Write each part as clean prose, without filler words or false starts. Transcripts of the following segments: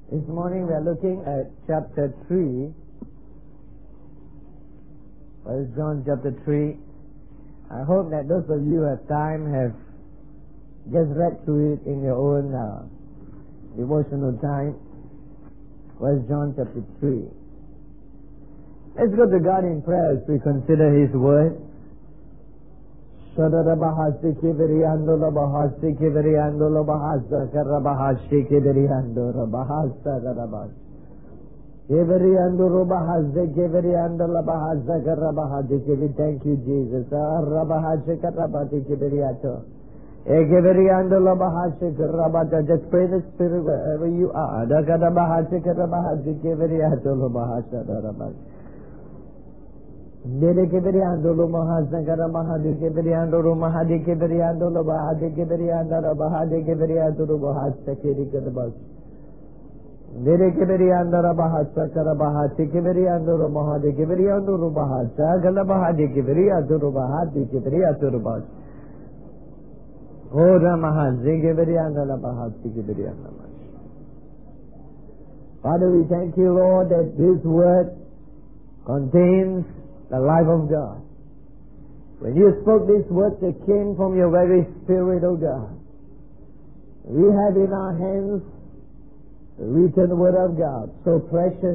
This morning we are looking at chapter 3. 1 John chapter 3. I hope that those of you who have time have just read through it in your own devotional time. 1 John chapter 3. Let's go to God in prayer as we consider His Word. Shadarabahashi kibiriando labahashi kibiriando labahasa karabahashi kibiriando rabahasa karabahashi kibiriando rabahasa kibiriando labahasa karabahashi kibiri. Thank you, Jesus. Rabahashi karabahashi kibiriato kibiriando labahashi karabata. Just pray the Spirit wherever you are. Dakarabahashi karabahashi kibiriato labahasa karabahashi. Dede kibiriando lo mahasa karabahadi kibiriando lo mahadi kibiriando lo bahadi kibiriando lo bahadi kibiriando lo bahasa kiri karabas. Dede kibiriando lo bahasa karabahati kibiriando lo mahadi kibiriando lo bahasa karabahadi kibiriando lo bahadi kibiriando lo bahas. Ora mahadi kibiriando lo bahasi kibiriando lo bahas. Father, we thank you, Lord, that this word contains the life of God. When you spoke these words, they came from your very Spirit, O God. We have in our hands the written Word of God, so precious,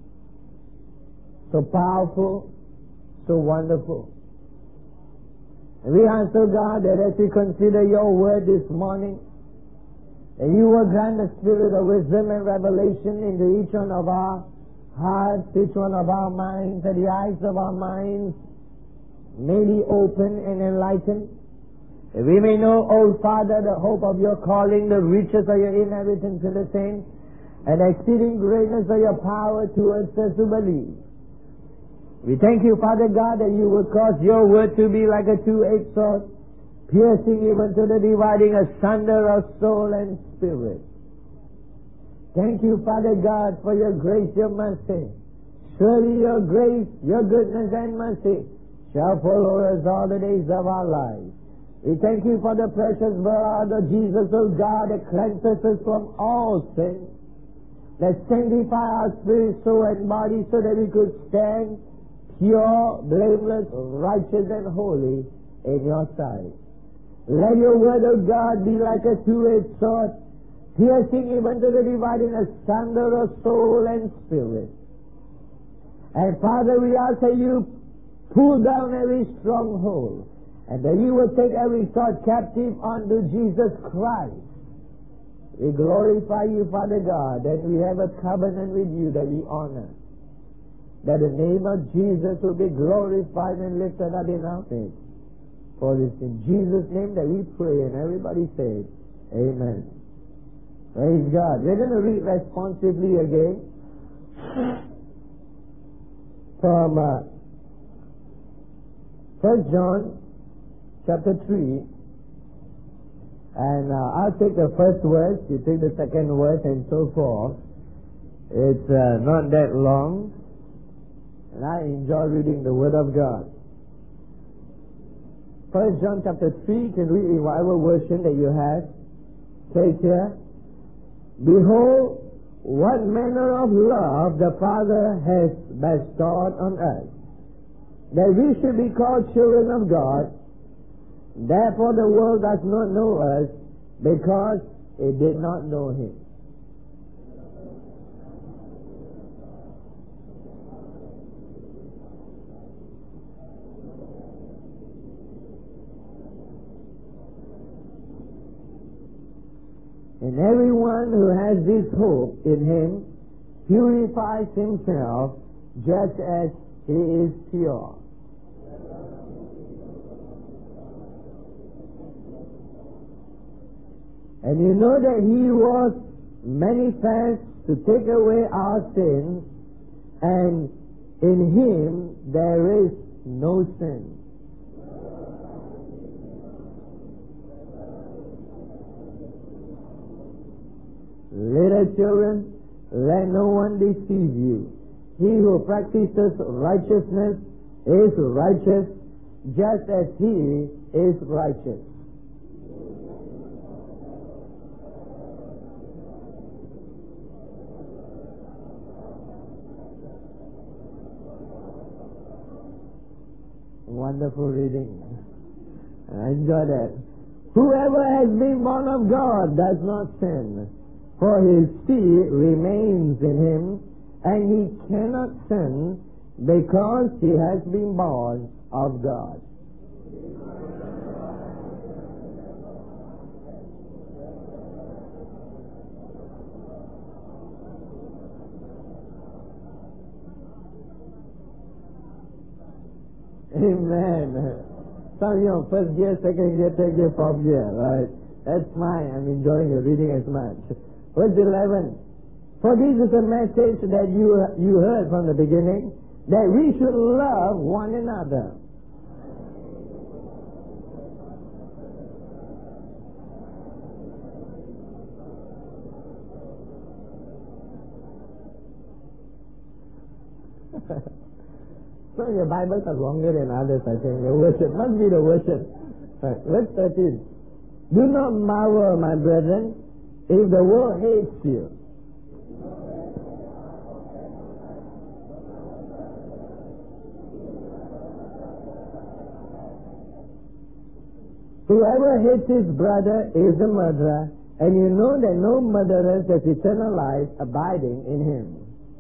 so powerful, so wonderful. And we ask, O God, that as we consider your Word this morning, that you will grant the spirit of wisdom and revelation into each one of our hearts, each one of our minds, that the eyes of our minds may be open and enlightened, that we may know, O Father, the hope of your calling, the riches of your inheritance in the saints, and the exceeding greatness of your power towards us who believe. We thank you, Father God, that you will cause your word to be like a two-edged sword, piercing even to the dividing asunder of soul and spirit. Thank you, Father God, for your grace, your mercy. Surely your grace, your goodness and mercy shall follow us all the days of our lives. We thank you for the precious blood of Jesus, O God, that cleanses us from all sin, that sanctify our spirit, soul, and body so that we could stand pure, blameless, righteous, and holy in your sight. Let your word, O God, be like a two-edged sword, piercing even to the dividing asunder of soul and spirit. And Father, we ask that you pull down every stronghold, and that you will take every thought captive unto Jesus Christ. We glorify you, Father God, that we have a covenant with you that we honor, that the name of Jesus will be glorified and lifted up in our midst. For it's in Jesus' name that we pray, and everybody says, Amen. Praise God. We're going to read responsively again from 1 John chapter 3. And I'll take the first verse, you take the second verse, and so forth. It's not that long, and I enjoy reading the Word of God. 1 John chapter 3, can read revival version that you have. Says here, Behold, what manner of love the Father has bestowed on us, that we should be called children of God. Therefore the world does not know us, because it did not know Him. And everyone who has this hope in Him purifies himself just as He is pure. And you know that He was manifest to take away our sins, and in Him there is no sin. Little children, let no one deceive you. He who practices righteousness is righteous, just as He is righteous. wonderful reading. I enjoy that. Whoever has been born of God does not sin, for his seed remains in him, and he cannot sin because he has been born of God. Amen. Some of you on first year, second year, third year, fourth year, right? That's fine. I'm enjoying your reading as much. Verse 11. For this is a message that you heard from the beginning, that we should love one another. So your Bibles are longer than others, I think. The worship must be the worship. Right. Verse 13. Do not marvel, my brethren, if the world hates you. Whoever hates his brother is a murderer, and you know that no murderer has eternal life abiding in him.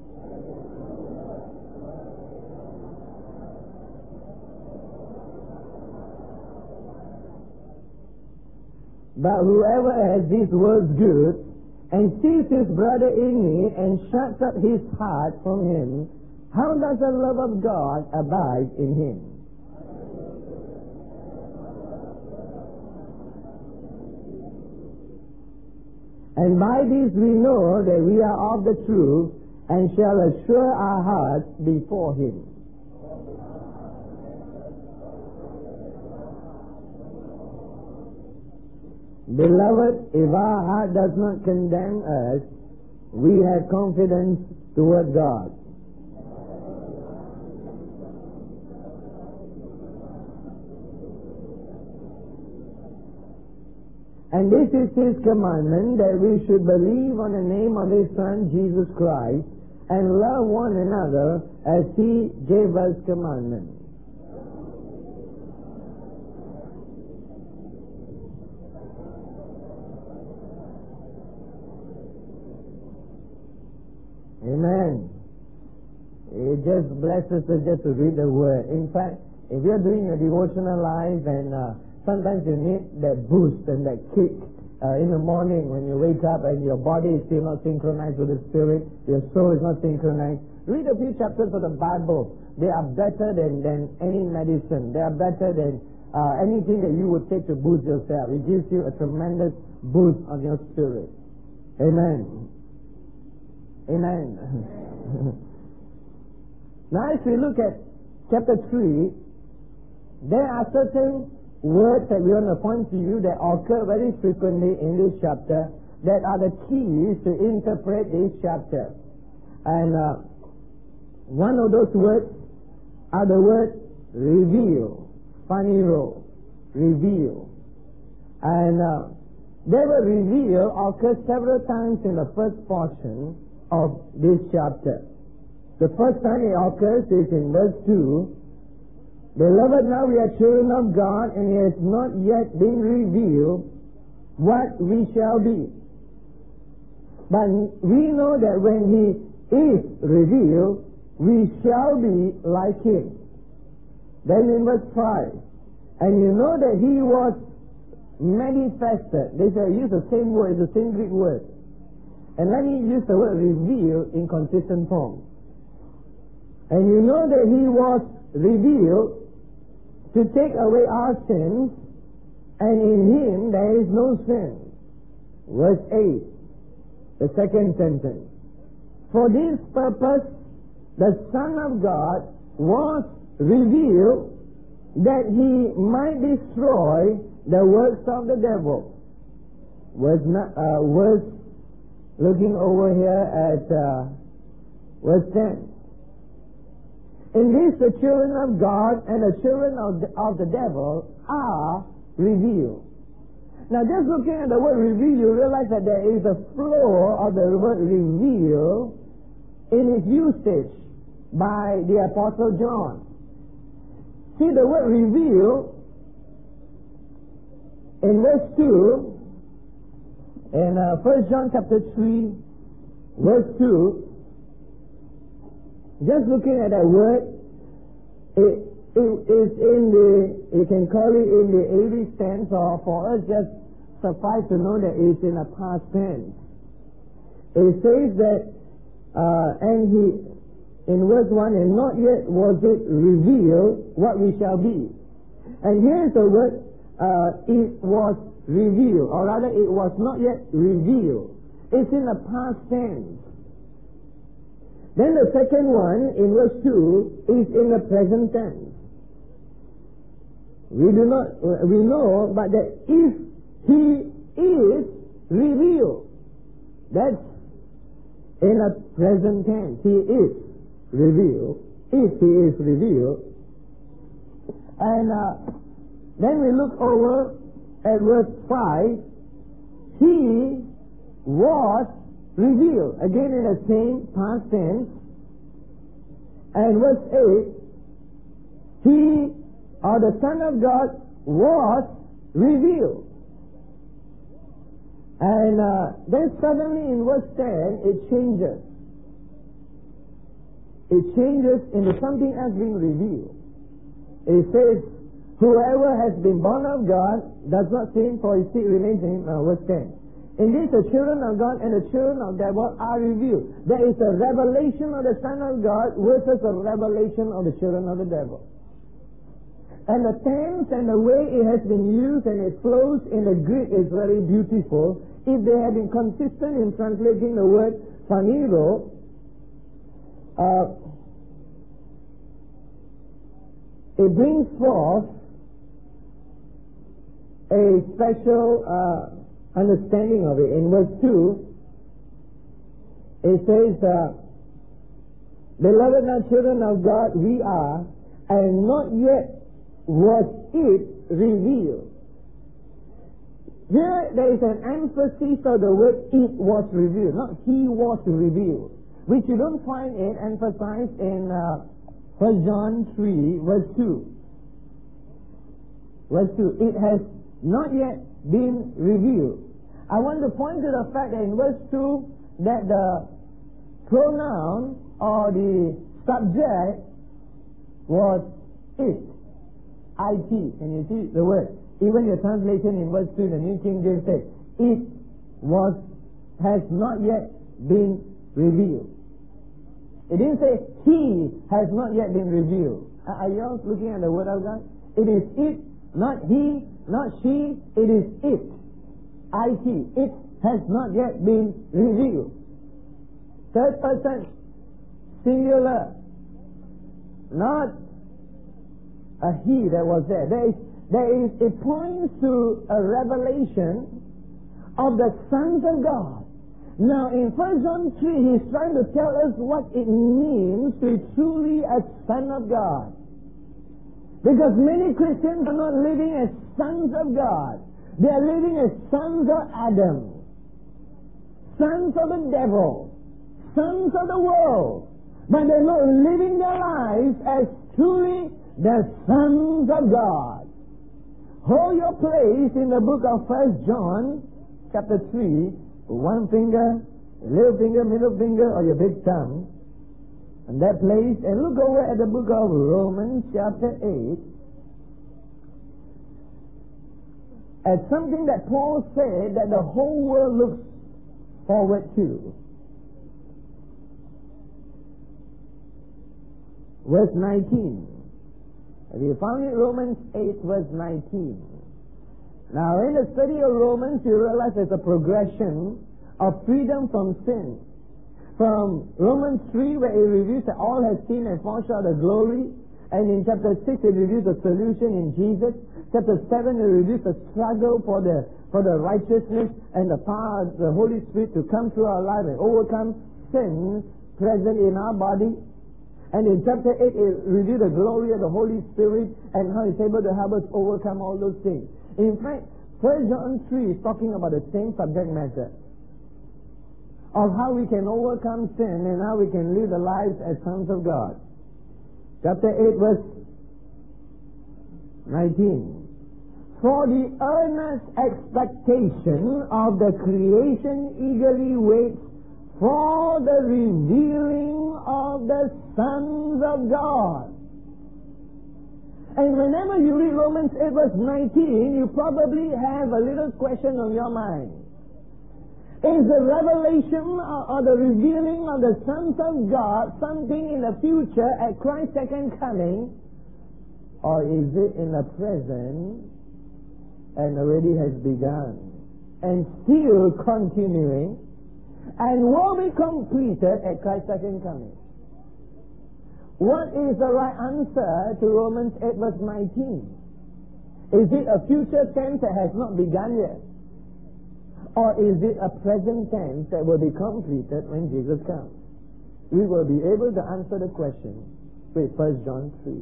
But whoever has these words good, and sees his brother in need, and shuts up his heart from him, how does the love of God abide in him? And by this we know that we are of the truth, and shall assure our hearts before him. Beloved, if our heart does not condemn us, we have confidence toward God. And this is his commandment, that we should believe on the name of his Son, Jesus Christ, and love one another as he gave us commandment. Amen. It just blesses us just to read the Word. In fact, if you're doing a devotional life and sometimes you need that boost and that kick in the morning when you wake up and your body is still not synchronized with the Spirit, your soul is not synchronized, read a few chapters of the Bible. They are better than any medicine. They are better than anything that you would take to boost yourself. It gives you a tremendous boost on your spirit. Amen. Amen. Now if we look at chapter 3, there are certain words that we want to point to you that occur very frequently in this chapter that are the keys to interpret this chapter. And one of those words are the word reveal. Phanero. Reveal. And the word reveal occurs several times in the first portion of this chapter. The first time it occurs is in verse 2. Beloved, now we are children of God, and it has not yet been revealed what we shall be. But we know that when he is revealed, we shall be like him. Then in verse 5, and you know that he was manifested. They use the same word, the same Greek word. And let me use the word reveal in consistent form. And you know that he was revealed to take away our sins, and in him there is no sin. Verse 8, the second sentence. For this purpose the Son of God was revealed, that he might destroy the works of the devil. Looking over here at verse 10. In this the children of God and the children of the devil are revealed. Now just looking at the word reveal, you realize that there is a flow of the word reveal in its usage by the Apostle John. See the word reveal in verse 2, in 1 John chapter 3, verse 2, just looking at that word, it is in the, you can call it in the 80s tense, or for us just suffice to know that it's in a past tense. It says that, in verse 1, and not yet was it revealed what we shall be. And here's the word, it was revealed, or rather it was not yet revealed. It's in the past tense. Then the second one, in verse 2, is in the present tense. We know, but that if he is revealed, that's in a present tense. He is revealed. If he is revealed. And then we look over at verse 5. He was revealed. Again in the same past tense. And verse 8. He, or the Son of God, was revealed. And then suddenly in verse 10, it changes. It changes into something else being revealed. It says, whoever has been born of God does not sin, for his seed remains in him. Verse 10. Indeed, the children of God and the children of devil are revealed. There is a revelation of the Son of God versus a revelation of the children of the devil. And the tense and the way it has been used and it flows in the Greek is very beautiful. If they had been consistent in translating the word phanero, it brings forth a special understanding of it. In verse 2, it says, beloved, now children of God we are, and not yet was it revealed. Here there is an emphasis of the word it was revealed, not he was revealed, which you don't find it emphasized in 1 John 3 verse 2. Verse 2, it has not yet been revealed. I want to point to the fact that in verse 2 that the pronoun or the subject was it. IT. Can you see the word? Even the translation in verse 2, the New King James says, it has not yet been revealed. It didn't say he has not yet been revealed. Are you all looking at the word of God? It is it, not he, not she, it is it. IT. It has not yet been revealed. Third person, singular, not a he that was there. It points to a revelation of the sons of God. Now in 1 John 3, he's trying to tell us what it means to be truly a son of God. Because many Christians are not living as sons of God. They are living as sons of Adam, sons of the devil, sons of the world. But they're not living their lives as truly the sons of God. Hold your place in the book of 1 John chapter 3, one finger, little finger, middle finger, or your big thumb, and that place, and look over at the book of Romans chapter 8, at something that Paul said that the whole world looks forward to. Verse 19. Have you found it? Romans 8 verse 19. Now in the study of Romans, you realize there's a progression of freedom from sin. From Romans 3, where it reviews that all have sinned and fall short of glory, and in chapter 6 it reviews the solution in Jesus. Chapter 7 it reviews the struggle for the righteousness and the power of the Holy Spirit to come through our life and overcome sin present in our body. And in chapter 8 it reviews the glory of the Holy Spirit and how it's able to help us overcome all those things. In fact, 1 John 3 is talking about the same subject matter of how we can overcome sin and how we can live the lives as sons of God. Chapter 8 verse 19. For the earnest expectation of the creation eagerly waits for the revealing of the sons of God. And whenever you read Romans 8 verse 19, you probably have a little question on your mind. Is the revelation or the revealing of the sons of God something in the future at Christ's second coming, or is it in the present and already has begun and still continuing and will be completed at Christ's second coming? What is the right answer to Romans 8 verse 19? Is it a future tense that has not begun yet? Or is it a present tense that will be completed when Jesus comes? We will be able to answer the question with 1 John 3.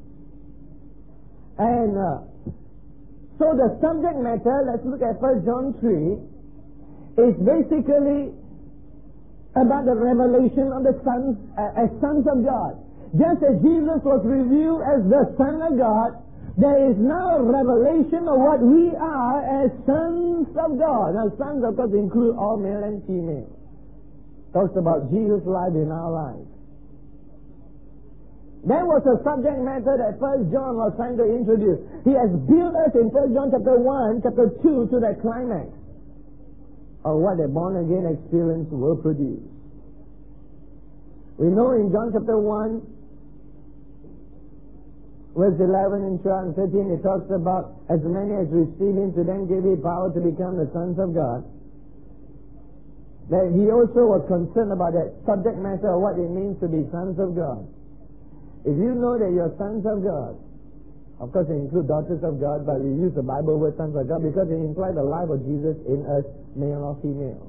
And so the subject matter, let's look at 1 John 3, is basically about the revelation of the sons, as sons of God. Just as Jesus was revealed as the Son of God, there is now a revelation of what we are as sons of God. Now, sons, of course, include all male and female. Talks about Jesus' life in our lives. That was a subject matter that 1 John was trying to introduce. He has built us in 1 John chapter 1, chapter 2 to that climax of what a born-again experience will produce. We know in John chapter 1, verse 11 and 12 and 13, it talks about as many as received him, to them gave he power to become the sons of God. That he also was concerned about that subject matter of what it means to be sons of God. If you know that you're sons of God, of course it includes daughters of God, but we use the Bible word sons of God because it implies the life of Jesus in us, male or female.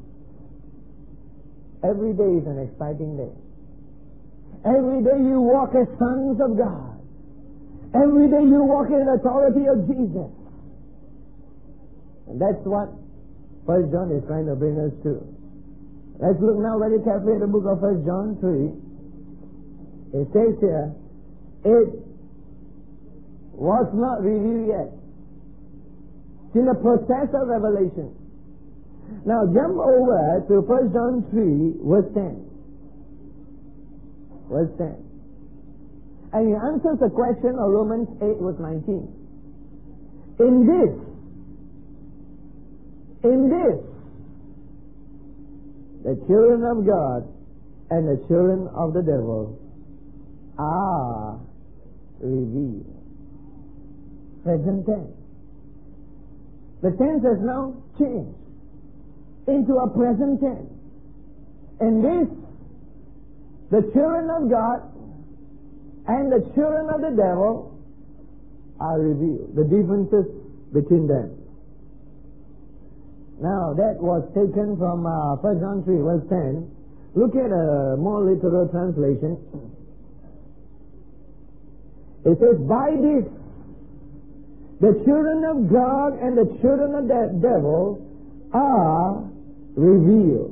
Every day is an exciting day. Every day you walk as sons of God. Every day you walk in the authority of Jesus. And that's what 1 John is trying to bring us to. Let's look now very carefully at the book of 1 John 3. It says here, it was not revealed yet. It's in the process of revelation. Now jump over to 1 John 3, verse 10. Verse 10. And he answers the question of Romans 8, verse 19. In this, the children of God and the children of the devil are revealed. Present tense. The tense has now changed into a present tense. In this, the children of God and the children of the devil are revealed. The differences between them. Now, that was taken from 1 John 3, verse 10. Look at a more literal translation. It says, by this, the children of God and the children of the devil are revealed.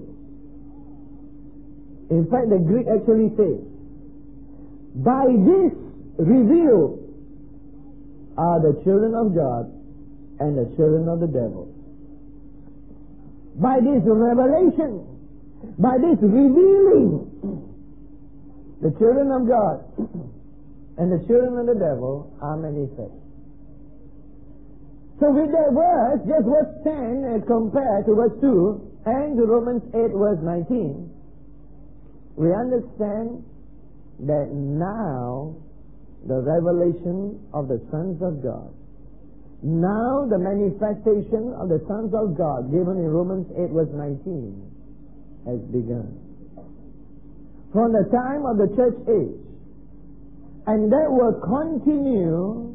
In fact, the Greek actually says, by this revealed are the children of God and the children of the devil. By this revelation, by this revealing, the children of God and the children of the devil are manifest. So with that verse, just verse 10 compared to verse 2 and to Romans 8 verse 19, we understand that now the revelation of the sons of God, now the manifestation of the sons of God given in Romans 8 verse 19 has begun. From the time of the church age, and that will continue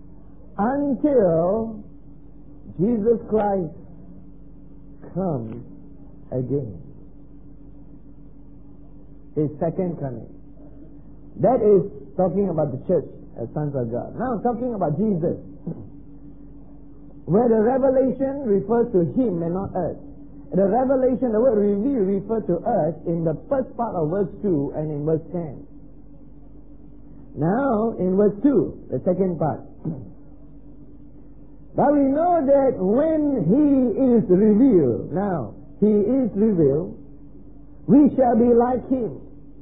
until Jesus Christ comes again. His second coming. That is talking about the church as sons of God. Now talking about Jesus, where the revelation refers to him and not us. The revelation, the word reveal, refers to us in the first part of verse 2 and in verse 10. Now, in verse 2, the second part, But we know that when He is revealed, now, He is revealed, we shall be like Him.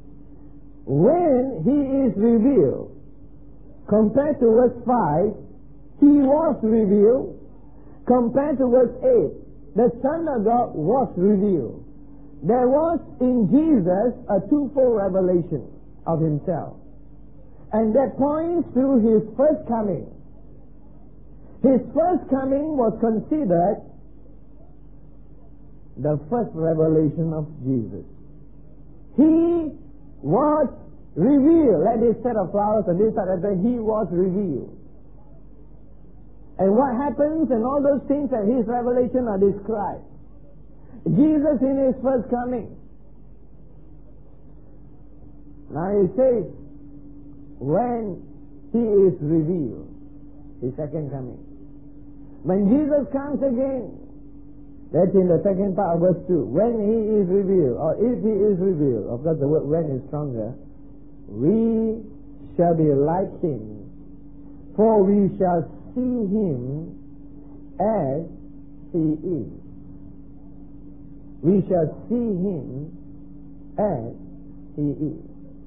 When He is revealed, compared to verse 5, He was revealed. Compared to verse 8, the Son of God was revealed. There was in Jesus a twofold revelation of Himself. And that points to His first coming. His first coming was considered the first revelation of Jesus. He was revealed. Let this set of flowers and this side, He was revealed. And what happens and all those things at His revelation are described. Jesus in His first coming. Now He says, when He is revealed, His second coming. When Jesus comes again, that's in the second part of verse 2. When He is revealed, or if He is revealed, of course the word when is stronger, we shall be like Him, for we shall see Him as He is. We shall see Him as He is.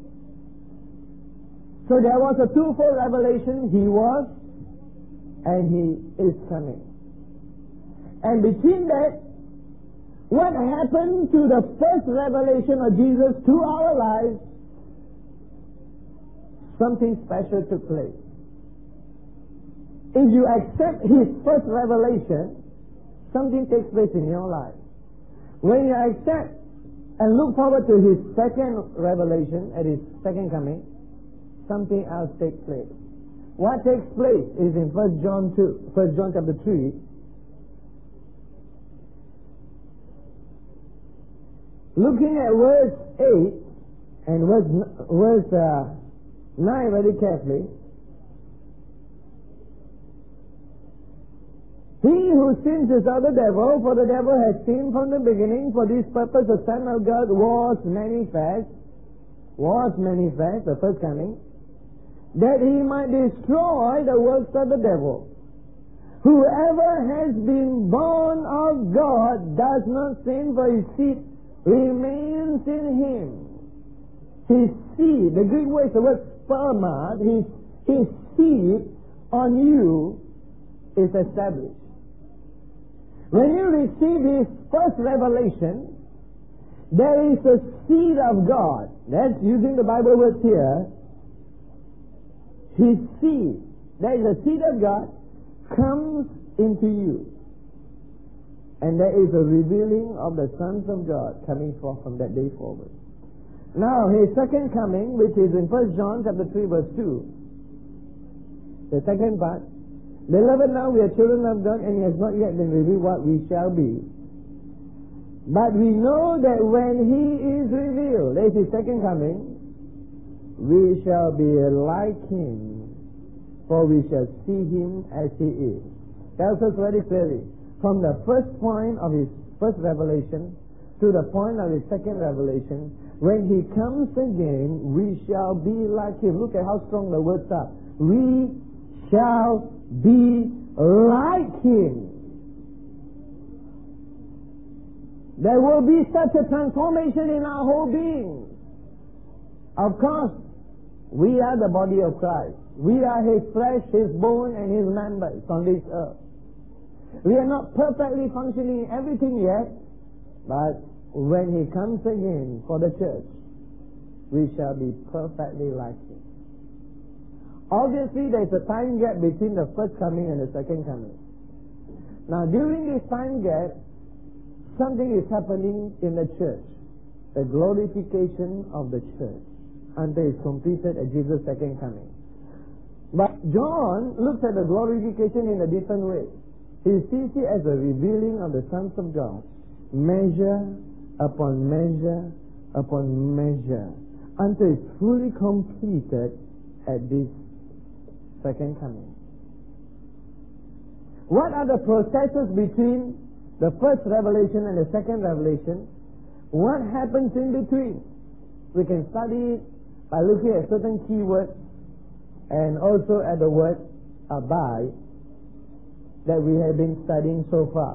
So there was a twofold revelation. He was and He is coming. And between that, what happened to the first revelation of Jesus to our lives? Something special took place. If you accept His first revelation, something takes place in your life. When you accept and look forward to His second revelation at His second coming, something else takes place. What takes place is in 1 John chapter 3. Looking at verse 8 and verse 9 very carefully. He who sins is of the devil, for the devil has sinned from the beginning. For this purpose the Son of God was manifest, the first coming, that He might destroy the works of the devil. Whoever has been born of God does not sin, for His seed remains in Him. His seed, the Greek word is the word sperma, His seed on you is established. When you receive His first revelation, there is a seed of God. That's using the Bible words here. His seed, there is a seed of God, comes into you. And there is a revealing of the sons of God coming forth from that day forward. Now, His second coming, which is in 1 John chapter 3 verse 2, the second part, Beloved, now we are children of God, and it has not yet been revealed what we shall be. But we know that when He is revealed, that is His second coming, we shall be like Him, for we shall see Him as He is. Tells us very clearly, from the first point of His first revelation to the point of His second revelation, when He comes again, we shall be like Him. Look at how strong the words are. We shall be like Him. There will be such a transformation in our whole being. Of course, we are the body of Christ. We are His flesh, His bone, and His members on this earth. We are not perfectly functioning in everything yet, but when He comes again for the church, we shall be perfectly like Him. Obviously, there is a time gap between the first coming and the second coming. Now, during this time gap, something is happening in the church. The glorification of the church until it's completed at Jesus' second coming. But John looks at the glorification in a different way. He sees it as a revealing of the sons of God, measure upon measure upon measure, until it's fully completed at this second coming. What are the processes between the first revelation and the second revelation? What happens in between? We can study it by looking at certain keywords and also at the word abide. that we have been studying so far.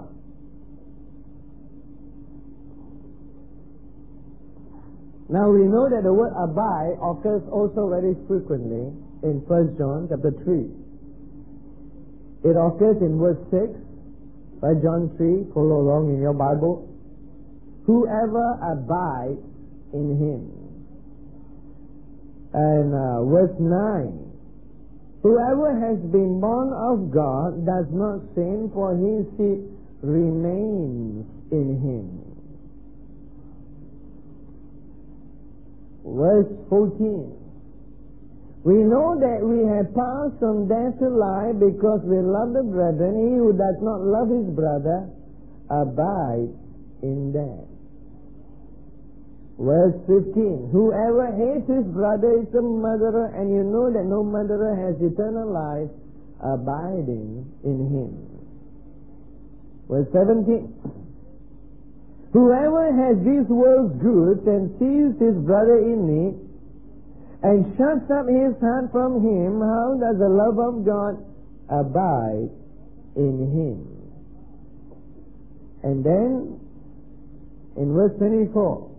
Now we know that the word abide occurs also very frequently in 1 John chapter 3. It occurs in verse 6, 1 John 3, follow along in your Bible. Whoever abides in him. And verse 9, whoever has been born of God does not sin, for his seed remains in him. Verse 14, we know that we have passed from death to life because we love the brethren. He who does not love his brother abides in death. Verse 15, whoever hates his brother is a murderer, and you know that no murderer has eternal life abiding in him. Verse 17, whoever has this world's goods and sees his brother in need and shuts up his heart from him, how does the love of God abide in him? And then in verse 24,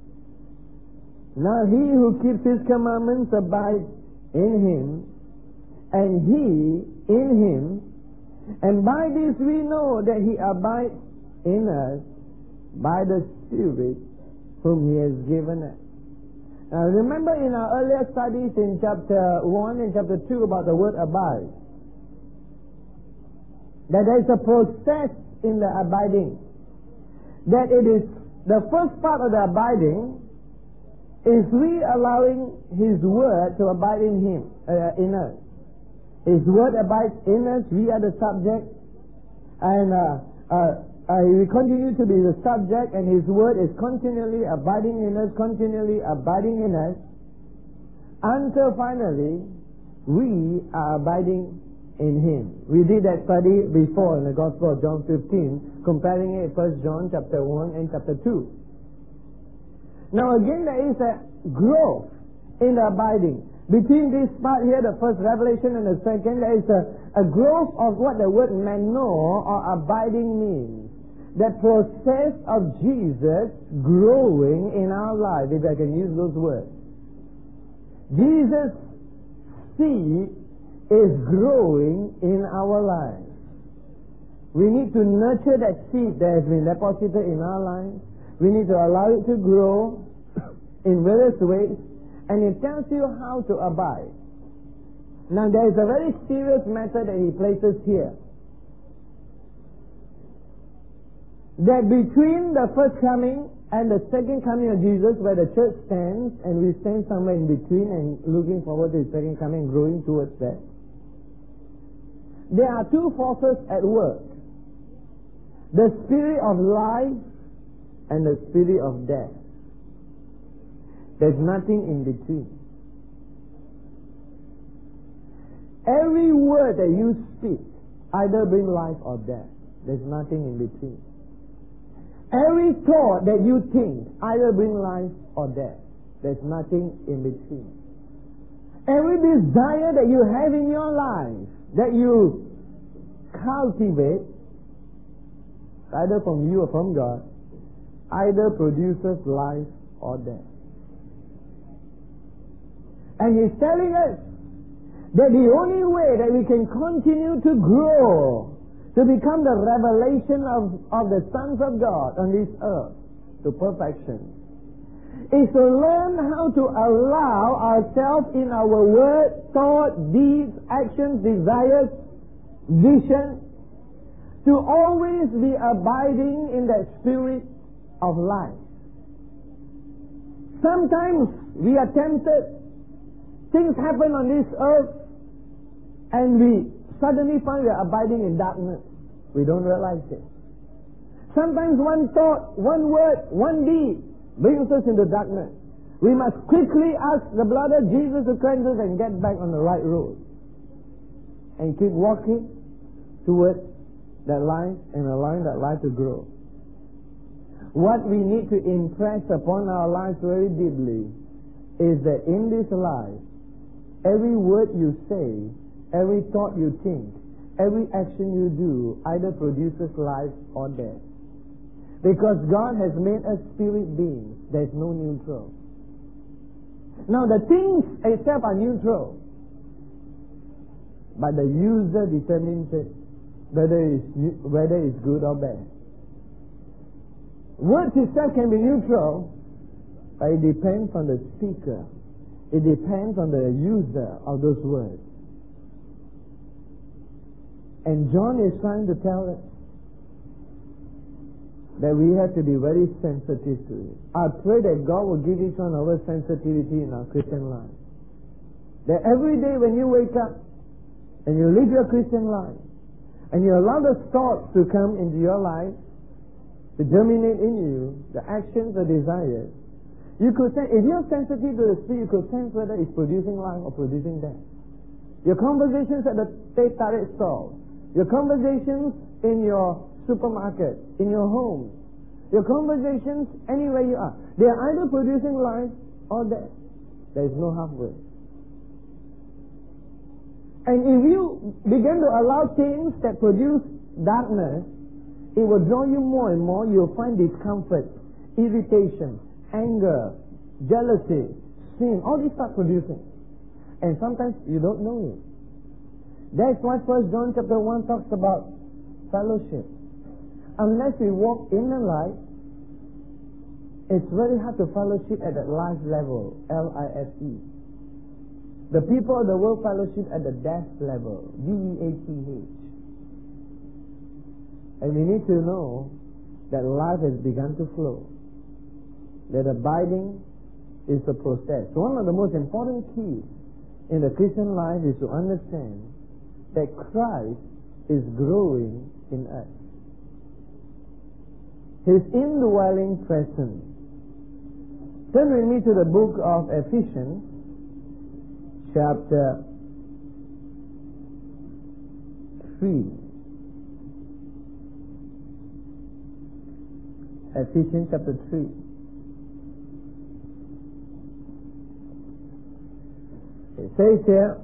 now he who keeps his commandments abides in him, and he in him, and by this we know that he abides in us by the Spirit whom he has given us. Now remember in our earlier studies in chapter 1 and chapter 2 about the word abide, that there is a process in the abiding. That it is the first part of the abiding is we allowing his word to abide in him, in us. His word abides in us, we are the subject, and we continue to be the subject, and his word is continually abiding in us, until finally we are abiding in him. We did that study before in the Gospel of John 15, comparing it 1 John chapter 1 and chapter 2. Now again there is a growth in the abiding. Between this part here, the first revelation and the second, there is a growth of what the word meno or abiding means. The process of Jesus growing in our life, if I can use those words. Jesus' seed is growing in our lives. We need to nurture that seed that has been deposited in our lives. We need to allow it to grow in various ways, and it tells you how to abide. Now there is a very serious matter that he places here. That between the first coming and the second coming of Jesus, where the church stands, and we stand somewhere in between and looking forward to his second coming, growing towards that, there are two forces at work. The spirit of life and the spirit of death. There's nothing in between. Every word that you speak either bring life or death. There's nothing in between. Every thought that you think either bring life or death. There's nothing in between. Every desire that you have in your life, that you cultivate, either from you or from God, either produces life or death. And he's telling us that the only way that we can continue to grow, to become the revelation of the sons of God on this earth to perfection, is to learn how to allow ourselves in our word, thought, deeds, actions, desires, vision, to always be abiding in that spirit of life. Sometimes we are tempted. Things happen on this earth, and we suddenly find we are abiding in darkness. We don't realize it. Sometimes one thought, one word, one deed brings us into darkness. We must quickly ask the blood of Jesus to cleanse us and get back on the right road. And keep walking towards that life and allowing that life to grow. What we need to impress upon our lives very deeply is that in this life, every word you say, every thought you think, every action you do either produces life or death. Because God has made us spirit beings, there is no neutral. Now the things itself are neutral, but the user determines it, whether it's good or bad. Words itself can be neutral, but it depends on the speaker. It depends on the user of those words. And John is trying to tell us that we have to be very sensitive to it. I pray that God will give each one of us sensitivity in our Christian life. That every day when you wake up and you live your Christian life and you allow the thoughts to come into your life, to germinate in you, the actions, the desires, you could say, if you're sensitive to the Spirit, you could sense whether it's producing life or producing death. Your conversations at the Teh Tarik stall, your conversations in your supermarket, in your home, your conversations anywhere you are, they are either producing life or death. There is no halfway. And if you begin to allow things that produce darkness, it will draw you more and more. You'll find discomfort, irritation, anger, jealousy, sin, all these start producing. And sometimes you don't know it. That's why 1 John chapter 1 talks about fellowship. Unless we walk in the light, it's very hard to fellowship at that life level, L-I-F-E. The people of the world fellowship at the death level, D-E-A-T-H. And we need to know that life has begun to flow. That abiding is a process. So one of the most important keys in the Christian life is to understand that Christ is growing in us. His indwelling presence. Turn with me to the book of Ephesians, chapter 3. Ephesians chapter 3. It says here,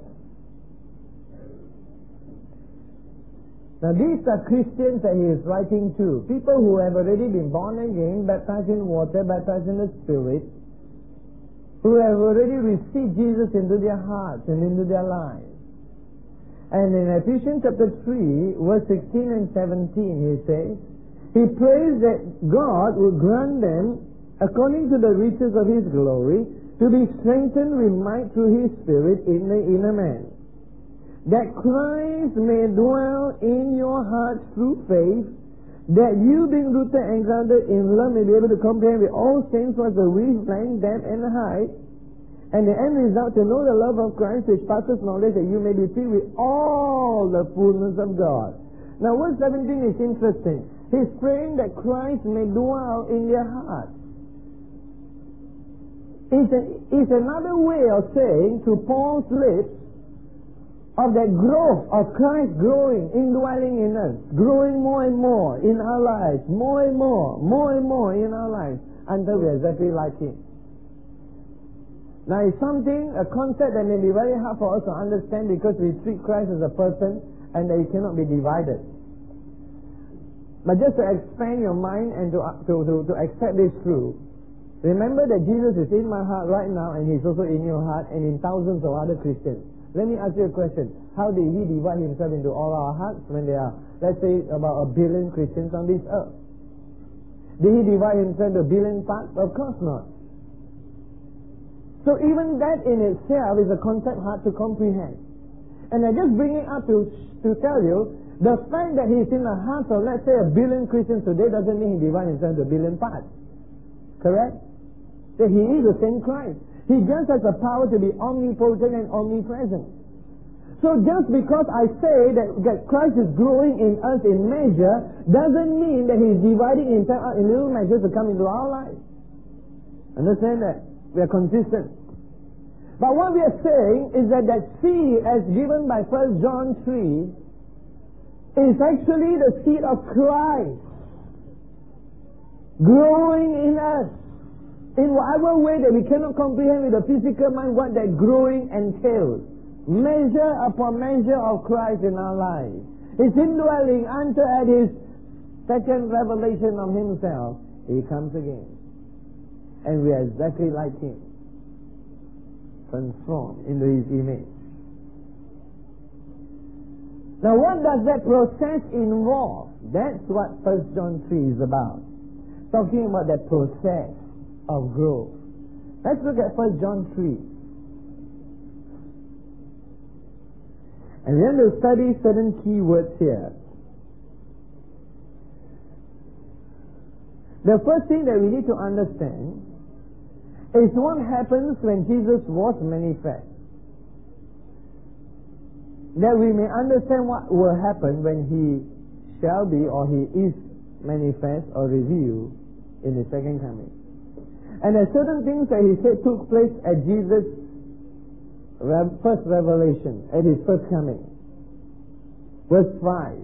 now these are Christians that he is writing to. People who have already been born again, baptized in water, baptized in the Spirit, who have already received Jesus into their hearts and into their lives. And in Ephesians chapter 3, verse 16 and 17, he says, he prays that God will grant them, according to the riches of his glory, to be strengthened with might through his Spirit in the inner man, that Christ may dwell in your hearts through faith, that you being rooted and grounded in love may be able to comprehend with all saints what the width, length, depth, and height, and the end result to know the love of Christ which passes knowledge, that you may be filled with all the fullness of God. Now verse 17 is interesting. He's praying that Christ may dwell in their hearts. It's another way of saying to Paul's lips of that growth of Christ growing, indwelling in us, growing more and more in our lives, more and more in our lives, until we are exactly like him. Now it's a concept that may be very hard for us to understand because we treat Christ as a person and that he cannot be divided. But just to expand your mind and to accept this truth, remember that Jesus is in my heart right now and he's also in your heart and in thousands of other Christians. Let me ask you a question. How did he divide himself into all our hearts when there are, let's say, about 1 billion Christians on this earth? Did he divide himself into 1 billion parts? Of course not. So even that in itself is a concept hard to comprehend. And I just bring it up to tell you, the fact that he's in the hearts of, let's say, 1 billion Christians today doesn't mean he divided himself into 1 billion parts. Correct? That he is the same Christ. He just has the power to be omnipotent and omnipresent. So just because I say that Christ is growing in us in measure, doesn't mean that he's dividing himself out in little measures to come into our lives. Understand that? We are consistent. But what we are saying is that seed as given by 1 John 3 is actually the seed of Christ growing in us. In whatever way that we cannot comprehend with the physical mind what that growing entails. Measure upon measure of Christ in our lives. His indwelling until at His second revelation of Himself, He comes again. And we are exactly like Him, transformed into His image. Now what does that process involve? That's what 1 John 3 is about. Talking about that process of growth. Let's look at 1 John 3. And we're going to study certain key words here. The first thing that we need to understand is what happens when Jesus was manifest. That we may understand what will happen when He shall be or He is manifest or revealed in the second coming. And there are certain things that He said took place at Jesus' first revelation, at His first coming. Verse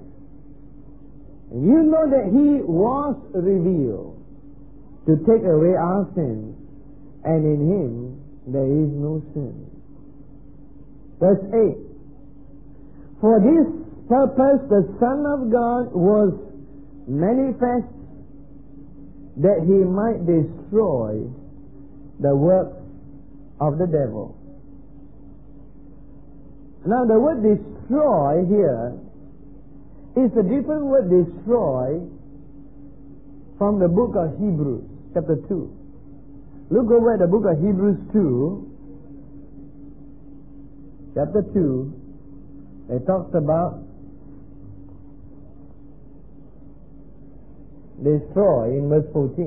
5. And you know that He was revealed to take away our sins, and in Him there is no sin. Verse 8. For this purpose the Son of God was manifest, that He might destroy the works of the devil. Now the word destroy here is a different word destroy from the book of Hebrews, chapter 2. Look over at the book of Hebrews 2, chapter 2. It talks about destroy in verse 14.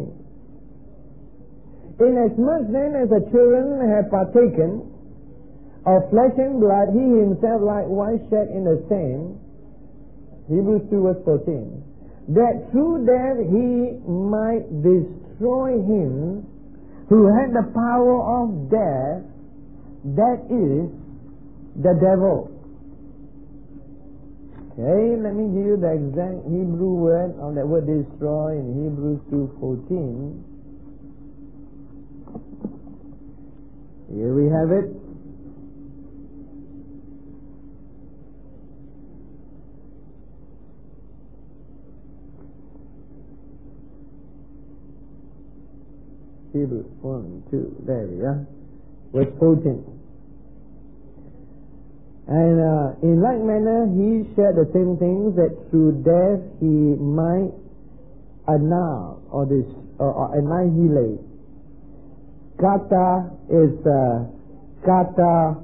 Inasmuch then as the children have partaken of flesh and blood, He Himself likewise shed in the same, Hebrews 2 verse 14, that through death He might destroy him who had the power of death, that is, the devil. Okay, let me give you the exact Hebrew word of that word destroy in Hebrews 2:14. Here we have it. Hebrews 1, 2, there we are. Verse 14. And in like manner He shared the same things, that through death He might annul or annihilate. Kata is kata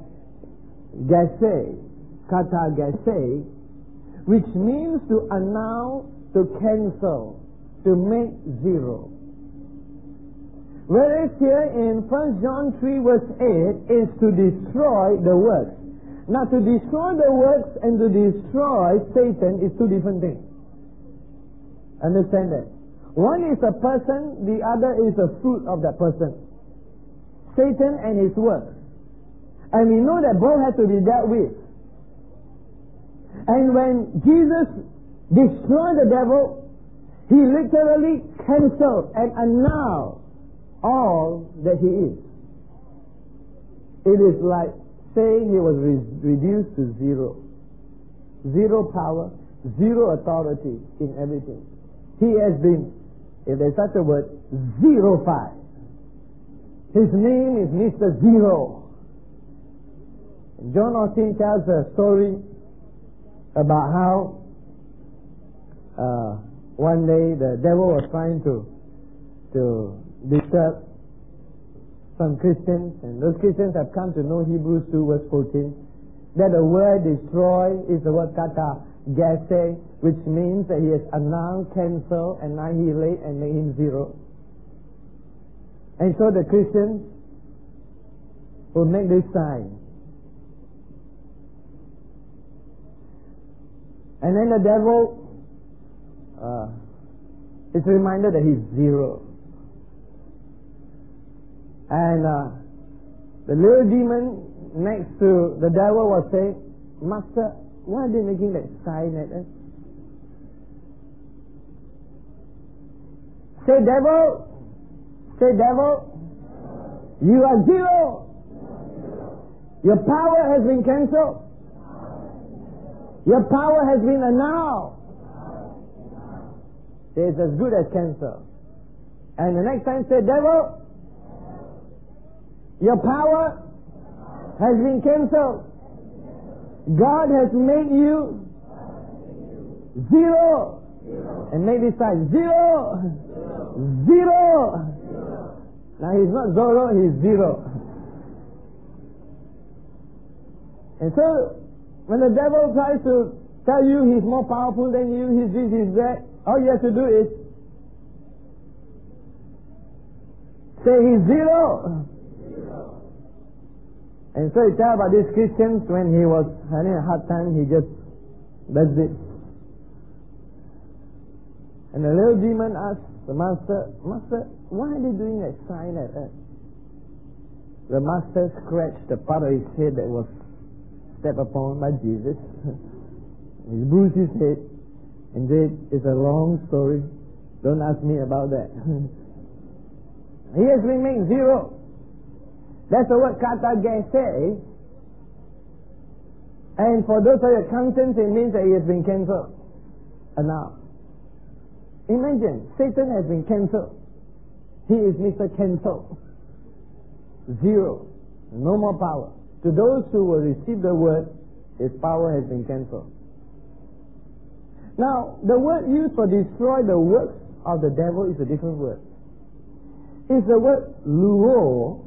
gase, which means to annul, to cancel, to make zero. Whereas here in 1 John 3 verse 8 is to destroy the works. Now to destroy the works and to destroy Satan is two different things. Understand that? One is a person, the other is a fruit of that person. Satan and his works. And we know that both have to be dealt with. And when Jesus destroyed the devil, He literally cancelled and annulled all that He is. It is like saying He was reduced to zero. Zero power, zero authority in everything. He has been, if there's such a word, zerofied. His name is Mr. Zero. John Austin tells a story about how one day the devil was trying to disturb some Christians, and those Christians have come to know Hebrews 2 verse 14, that the word destroy is the word kata gase, which means that He has annulled, cancelled, annihilate, and made him zero. And so the Christians will make this sign. And then the devil is reminded that he's zero. And the little demon next to the devil was saying, Master, why are they making that sign at us? Say devil, you are zero. Your power has been cancelled. Your power has been annulled. It's as good as cancer. And the next time say, devil, your power has been cancelled. God has made you zero. And maybe start zero. Now he's not Zorro, he's zero. And so, when the devil tries to tell you he's more powerful than you, he's this, he's that, all you have to do is say he's zero. And so you tell about these Christians, when he was having a hard time, he just does it. And the little demon asked the master, why are they doing that sign at us? The master scratched the part of his head that was stepped upon by Jesus. He bruised his head and said, it's a long story. Don't ask me about that. He has been made zero. That's the word katagese. And for those of your accountants, it means that he has been cancelled. And now, imagine, Satan has been cancelled. He is Mr. Cancel. Zero. No more power. To those who will receive the word, his power has been cancelled. Now, the word used for destroy the works of the devil is a different word. It's the word luo,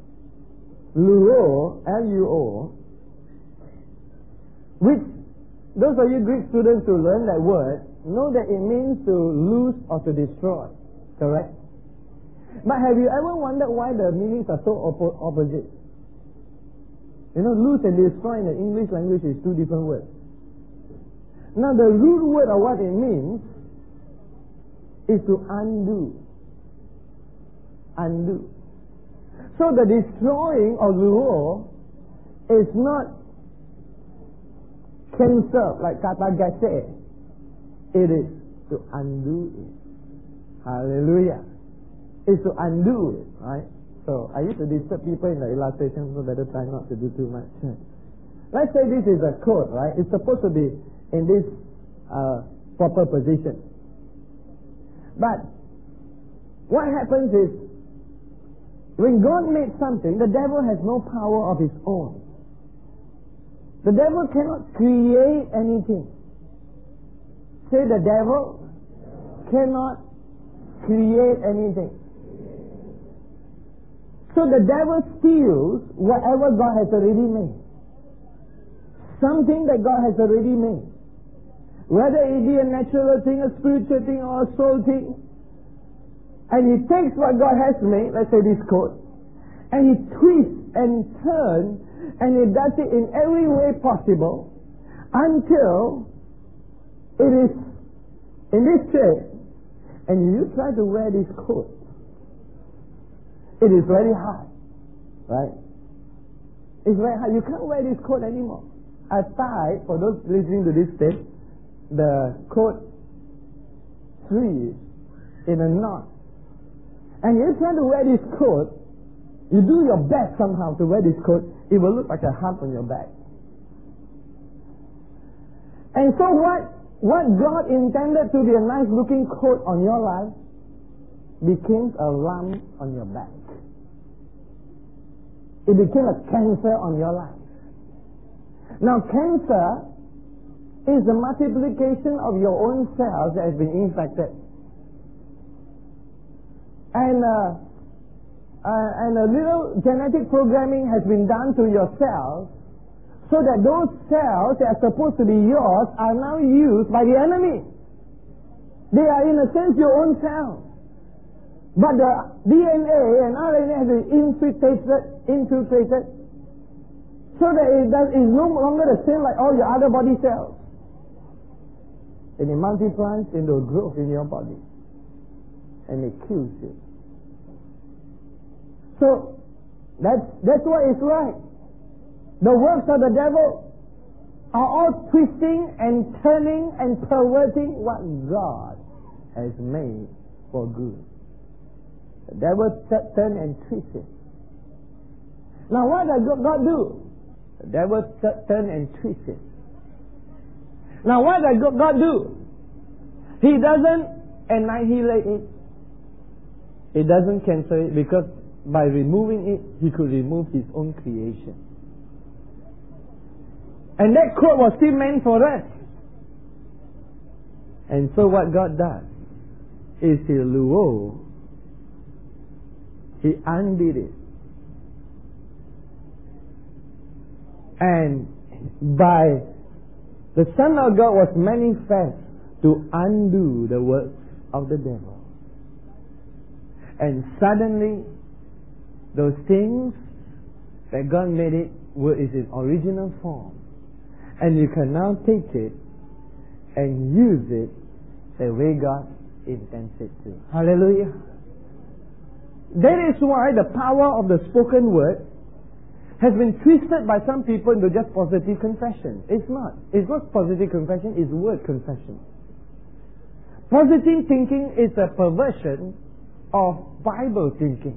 L-U-O, which those of you Greek students who learn that word know that it means to lose or to destroy. Correct? But have you ever wondered why the meanings are so opposite? You know, lose and destroy in the English language is two different words. Now the root word of what it means is to undo. Undo. So the destroying of luo is not cancel like katagase. It is to undo it. Hallelujah. It's to undo it, right? So I used to disturb people in the illustration, so better try not to do too much. Let's say this is a coat, right? It's supposed to be in this proper position. But what happens is, when God made something, the devil has no power of his own. The devil cannot create anything. Say, the devil cannot create anything. So the devil steals whatever God has already made. Something that God has already made. Whether it be a natural thing, a spiritual thing, or a soul thing. And he takes what God has made, let's say this coat, and he twists and turns, and he does it in every way possible until it is in this shape. And you try to wear this coat. It is very hard, right? It's very hard. You can't wear this coat anymore. I tied, for those listening to this tape, the coat sleeve in a knot. And you're trying to wear this coat, you do your best somehow to wear this coat, it will look like a hump on your back. And so what God intended to be a nice looking coat on your life became a lump on your back. It became a cancer on your life. Now cancer is the multiplication of your own cells that has been infected. And a little genetic programming has been done to your cells so that those cells that are supposed to be yours are now used by the enemy. They are in a sense your own cells. But the DNA and RNA has been infiltrated so that it is no longer the same like all your other body cells. And it multiplies into a growth in your body. And it kills you. So, that's what it's like. The works of the devil are all twisting and turning and perverting what God has made for good. The devil turn and twist it. Now what does God do? The devil turn and twist it. Now what does God do? He doesn't annihilate it. He doesn't cancel it, because by removing it, He could remove His own creation. And that code was still meant for us. And so what God does is He undid it. And by the Son of God was manifest to undo the works of the devil. And suddenly, those things that God made it were in its original form. And you can now take it and use it the way God intends it to. Hallelujah. That is why the power of the spoken word has been twisted by some people into just positive confession. It's not. It's not positive confession, it's word confession. Positive thinking is a perversion of Bible thinking.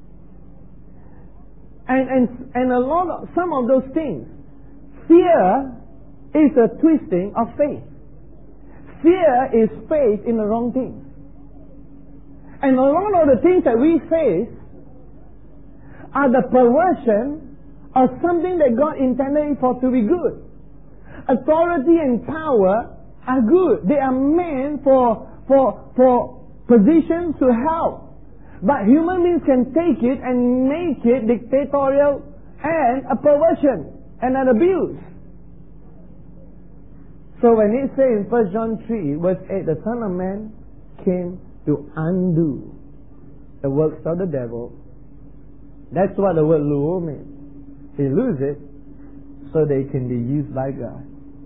And some of those things, fear is a twisting of faith. Fear is faith in the wrong things. And a lot of the things that we face are the perversion of something that God intended for to be good. Authority and power are good. They are meant for positions to help. But human beings can take it and make it dictatorial and a perversion and an abuse. So when it says in 1 John 3 verse 8, the Son of Man came to undo the works of the devil. That's what the word luo means. He lose it so they can be used by God.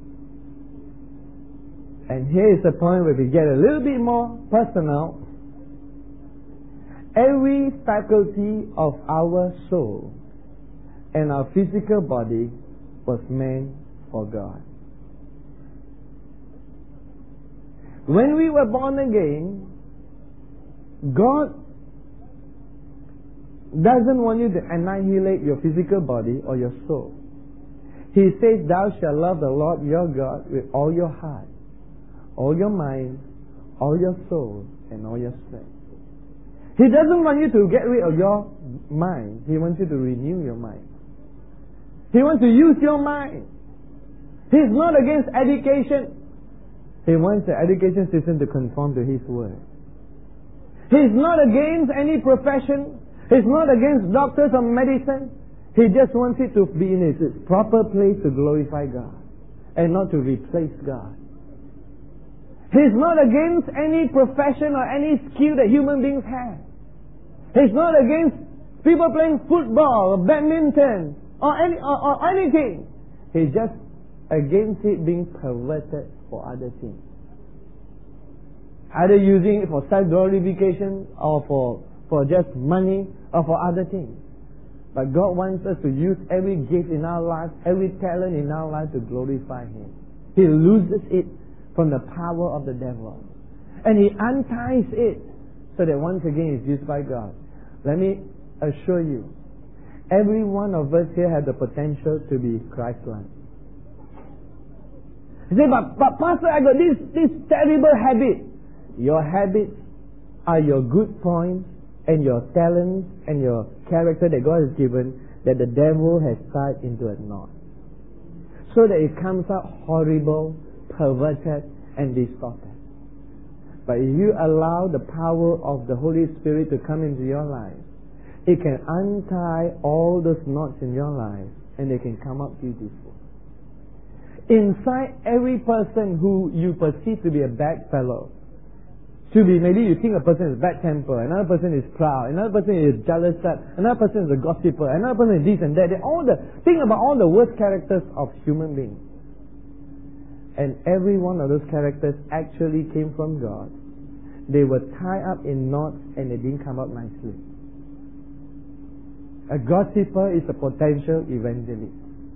And here is the point where we get a little bit more personal. Every faculty of our soul and our physical body was meant for God. When we were born again, God doesn't want you to annihilate your physical body or your soul. He says, thou shalt love the Lord your God with all your heart, all your mind, all your soul, and all your strength. He doesn't want you to get rid of your mind. He wants you to renew your mind. He wants to use your mind. He's not against education. He wants the education system to conform to His word. He's not against any profession. He's not against doctors or medicine. He just wants it to be in its proper place to glorify God and not to replace God. He's not against any profession or any skill that human beings have. He's not against people playing football or badminton or anything. He's just against it being perverted for other things. Either using it for self-glorification or for just money or for other things. But God wants us to use every gift in our life, every talent in our life to glorify Him. He loses it from the power of the devil. And He unties it so that once again it's used by God. Let me assure you, every one of us here has the potential to be Christ-like. You say, but Pastor, I got this terrible habit. Your habits are your good points and your talents and your character that God has given that the devil has tied into a knot. So that it comes out horrible, perverted, and distorted. But if you allow the power of the Holy Spirit to come into your life, it can untie all those knots in your life and they can come out beautiful. Inside every person who you perceive to be a bad fellow, to be, maybe you think a person is bad temper, another person is proud, another person is jealous, another person is a gossiper, another person is this and that. Think about all the worst characters of human beings. And every one of those characters actually came from God. They were tied up in knots and they didn't come out nicely. A gossiper is a potential evangelist.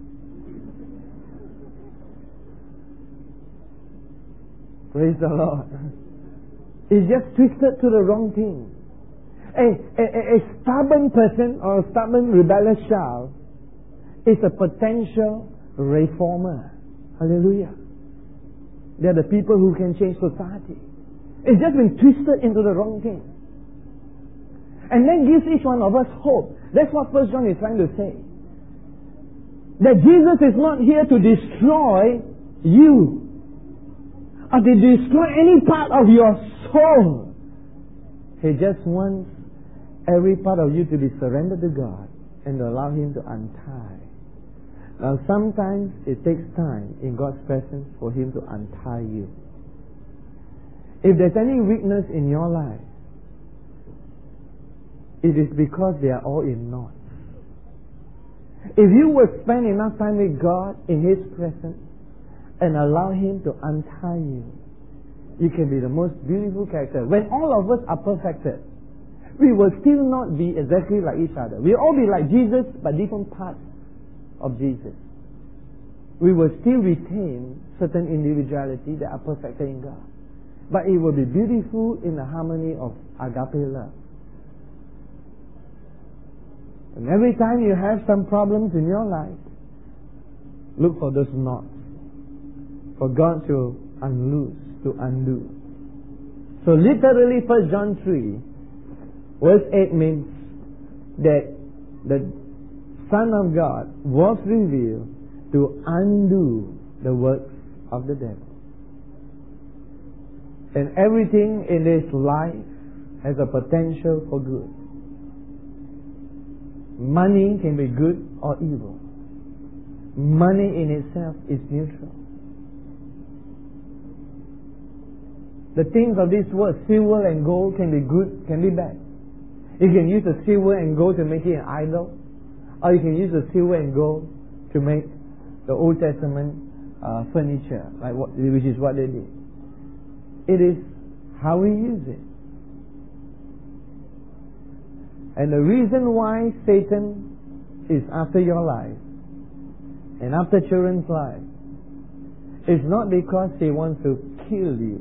Praise the Lord. It's just twisted to the wrong thing. A stubborn person or a stubborn rebellious child is a potential reformer. Hallelujah. They are the people who can change society. It's just been twisted into the wrong thing. And that gives each one of us hope. That's what 1 John is trying to say. That Jesus is not here to destroy you, or to destroy any part of your soul. He just wants every part of you to be surrendered to God and to allow Him to untie. Now sometimes it takes time in God's presence for Him to untie you. If there's any weakness in your life, it is because they are all in knots. If you will spend enough time with God in His presence and allow Him to untie you, you can be the most beautiful character. When all of us are perfected, we will still not be exactly like each other. We'll all be like Jesus, but different parts of Jesus. We will still retain certain individuality that are perfected in God. But it will be beautiful in the harmony of agape love. And every time you have some problems in your life, look for those knots, for God to unloose, to undo. So literally 1 John 3 verse 8 means that the Son of God was revealed to undo the works of the devil. And everything in this life has a potential for good. Money can be good or evil. Money in itself is neutral. The things of this world, silver and gold, can be good, can be bad. You can use the silver and gold to make it an idol, or you can use the silver and gold to make the Old Testament furniture, which is what they did. It is how we use it. And the reason why Satan is after your life and after children's life is not because he wants to kill you.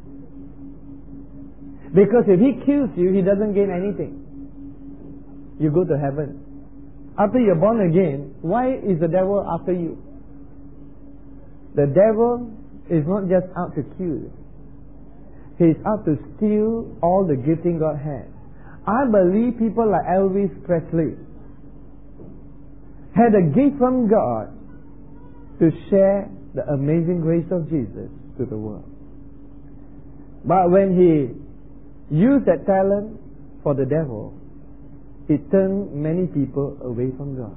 Because if he kills you, he doesn't gain anything. You go to heaven. After you're born again, why is the devil after you? The devil is not just out to kill you. He's out to steal all the gifting God has. I believe people like Elvis Presley had a gift from God to share the amazing grace of Jesus to the world. But when he used that talent for the devil, it turned many people away from God.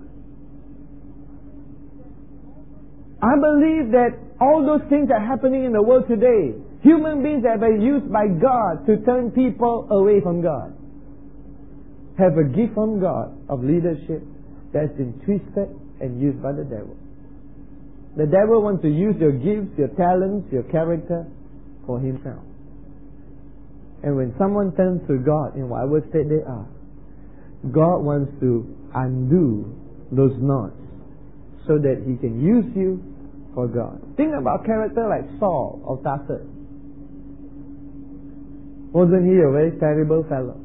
I believe that all those things that are happening in the world today, human beings that have been used by God to turn people away from God, have a gift from God of leadership that's been twisted and used by the devil. The devil wants to use your gifts, your talents, your character for himself. And when someone turns to God in whatever state they are, God wants to undo those knots so that He can use you for God. Think about a character like Saul of Tarsus. Wasn't he a very terrible fellow?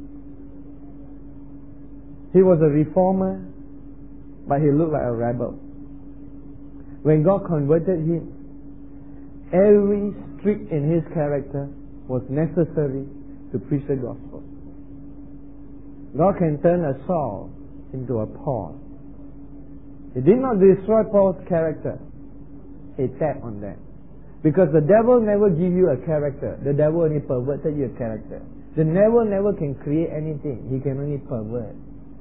He was a reformer, but he looked like a rebel. When God converted him, every streak in his character was necessary to preach the gospel. God can turn a Saul into a Paul. He did not destroy Paul's character. He tapped on that. Because the devil never give you a character. The devil only perverted your character. The devil never can create anything. He can only pervert.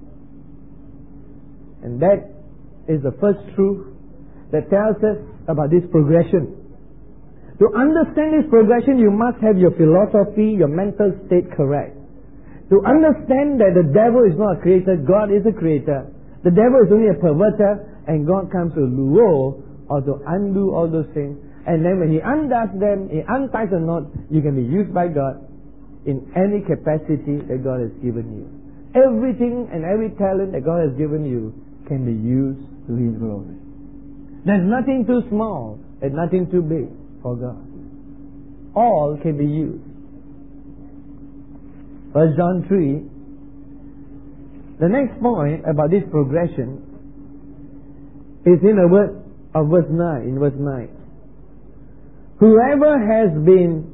And that is the first truth that tells us about this progression. To understand this progression, you must have your philosophy, your mental state correct. To understand that the devil is not a creator, God is a creator. The devil is only a perverter, and God comes to rule or to undo all those things. And then when He undoes them, He unties the knot, you can be used by God in any capacity that God has given you. Everything and every talent that God has given you can be used to His glory. There's nothing too small and nothing too big for God. All can be used. 1 John 3, the next point about this progression is in the word of verse 9, in verse 9. Whoever has been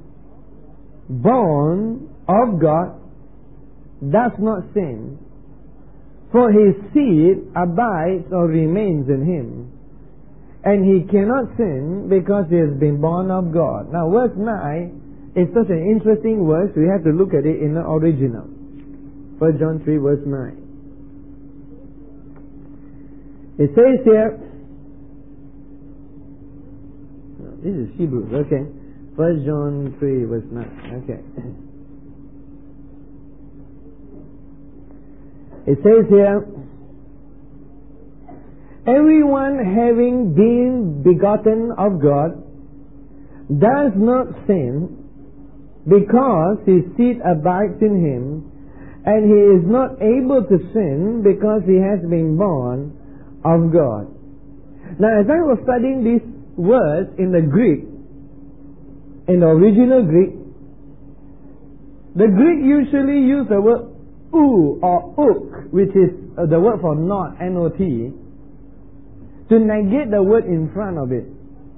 born of God does not sin, for his seed abides or remains in him, and he cannot sin because he has been born of God. Now verse 9 is such an interesting verse, we have to look at it in the original. 1 John 3 verse 9. It says here, this is Hebrews, okay. 1 John 3 verse 9, okay. It says here, everyone having been begotten of God does not sin, because his seed abides in him, and he is not able to sin because he has been born of God. Now, as I was studying this words in the Greek, in the original Greek, the Greek usually use the word ou or uk, which is the word for not, N-O-T, to negate the word in front of it.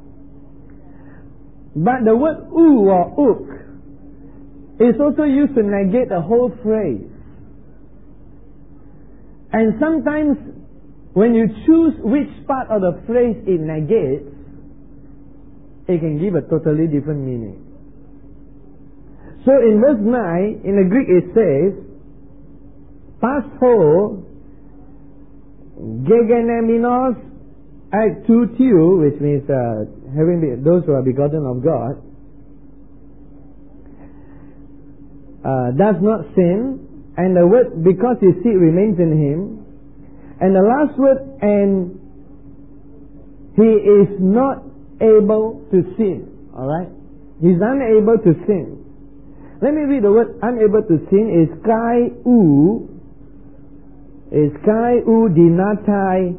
But the word ou or uk is also used to negate the whole phrase. And sometimes when you choose which part of the phrase it negates, it can give a totally different meaning. So in verse 9, in the Greek it says, Pasho gegeneminos ektutiu, which means those who are begotten of God, does not sin, and the word because his seed remains in him, and the last word, and he is not able to sin. Alright? He's unable to sin. Let me read the word unable to sin is kai u dinatai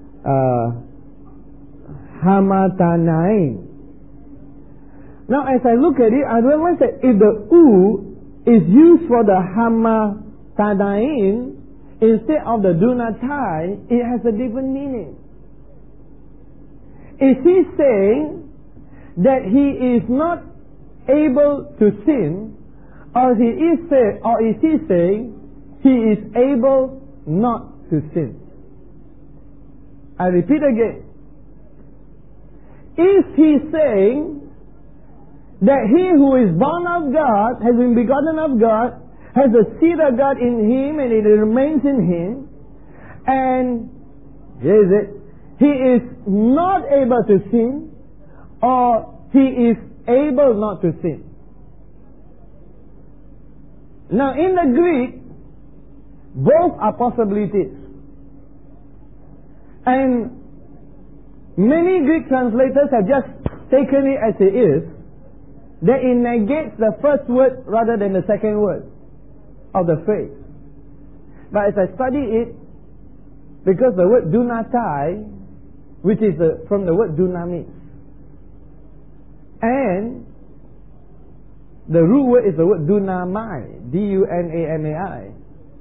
hamatanain. Now as I look at it, I realize that if the u is used for the hamatanain instead of the dunatai, it has a different meaning. Is he saying that he is not able to sin, or is he saying he is able not to sin? I repeat again. Is he saying that he who is born of God, has been begotten of God, has the seed of God in him and it remains in him, and here is it, he is not able to sin, or he is able not to sin? Now in the Greek, both are possibilities. And many Greek translators have just taken it as it is, that it negates the first word rather than the second word of the phrase. But as I study it, because the word dunatai, which is from the word dunamis, and the root word is the word dunamai, D-U-N-A-M-A-I.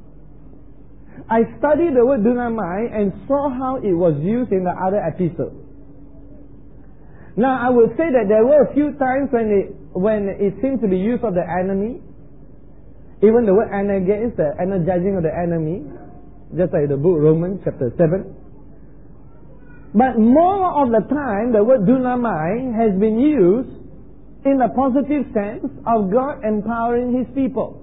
I studied the word dunamai and saw how it was used in the other episode. Now I would say that there were a few times when it seemed to be used of the enemy. Even the word energetics, the energizing of the enemy, just like the book Romans chapter 7. But more of the time, the word dunamai has been used in the positive sense of God empowering His people.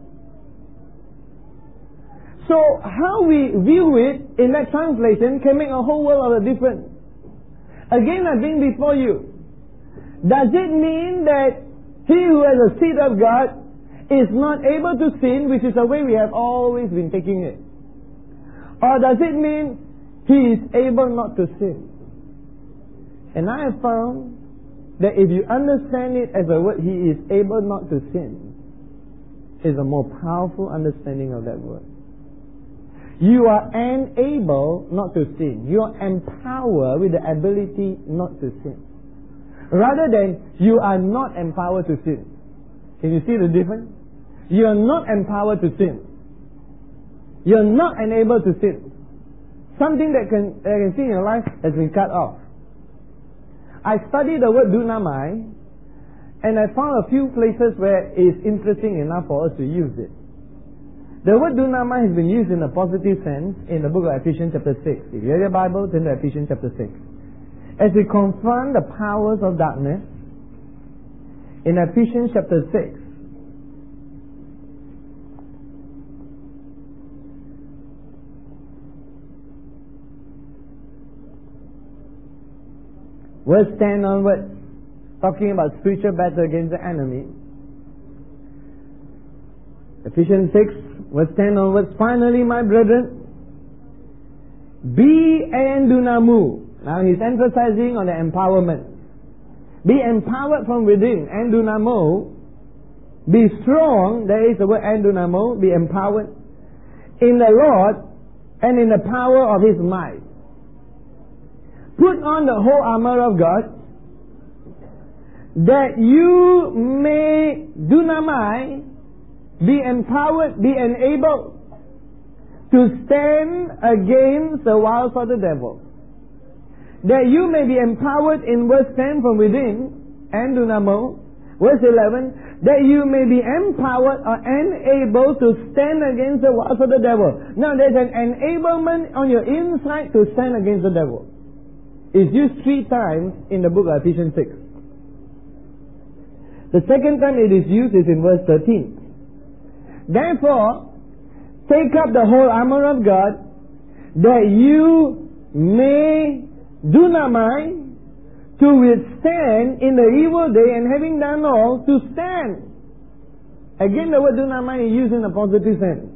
So how we view it in that translation can make a whole world of a difference. Again, I bring before you, does it mean that he who has a seed of God is not able to sin, which is the way we have always been taking it? Or does it mean he is able not to sin? And I have found that if you understand it as a word, he is able not to sin, is a more powerful understanding of that word. You are unable not to sin. You are empowered with the ability not to sin, rather than you are not empowered to sin. Can you see the difference? You are not empowered to sin. You are not enabled to sin. Something that can see in your life has been cut off. I studied the word dunamai, And I found a few places where it's interesting enough for us to use it. The word dunamai has been used in a positive sense in the book of Ephesians chapter 6. If you have your Bible, turn to Ephesians chapter 6. As we confront the powers of darkness, in Ephesians chapter 6, verse 10 onwards, talking about spiritual battle against the enemy. Ephesians 6, verse 10 onwards. Finally, my brethren, be endunamu. Now he's emphasizing on the empowerment. Be empowered from within, endunamo. Be strong, there is the word endunamo, be empowered in the Lord and in the power of His might. Put on the whole armor of God, that you may dunamai, be empowered, be enabled to stand against the wiles of the devil. That you may be empowered in verse 10 from within, and dunamo. Verse 11, that you may be empowered or enabled to stand against the wiles of the devil. Now there's an enablement on your inside to stand against the devil. It's used 3 times in the book of Ephesians 6. The second time it is used is in verse 13. Therefore, take up the whole armor of God, that you may dunamai, to withstand in the evil day, and having done all, to stand. Again, the word dunamai is used in a positive sense.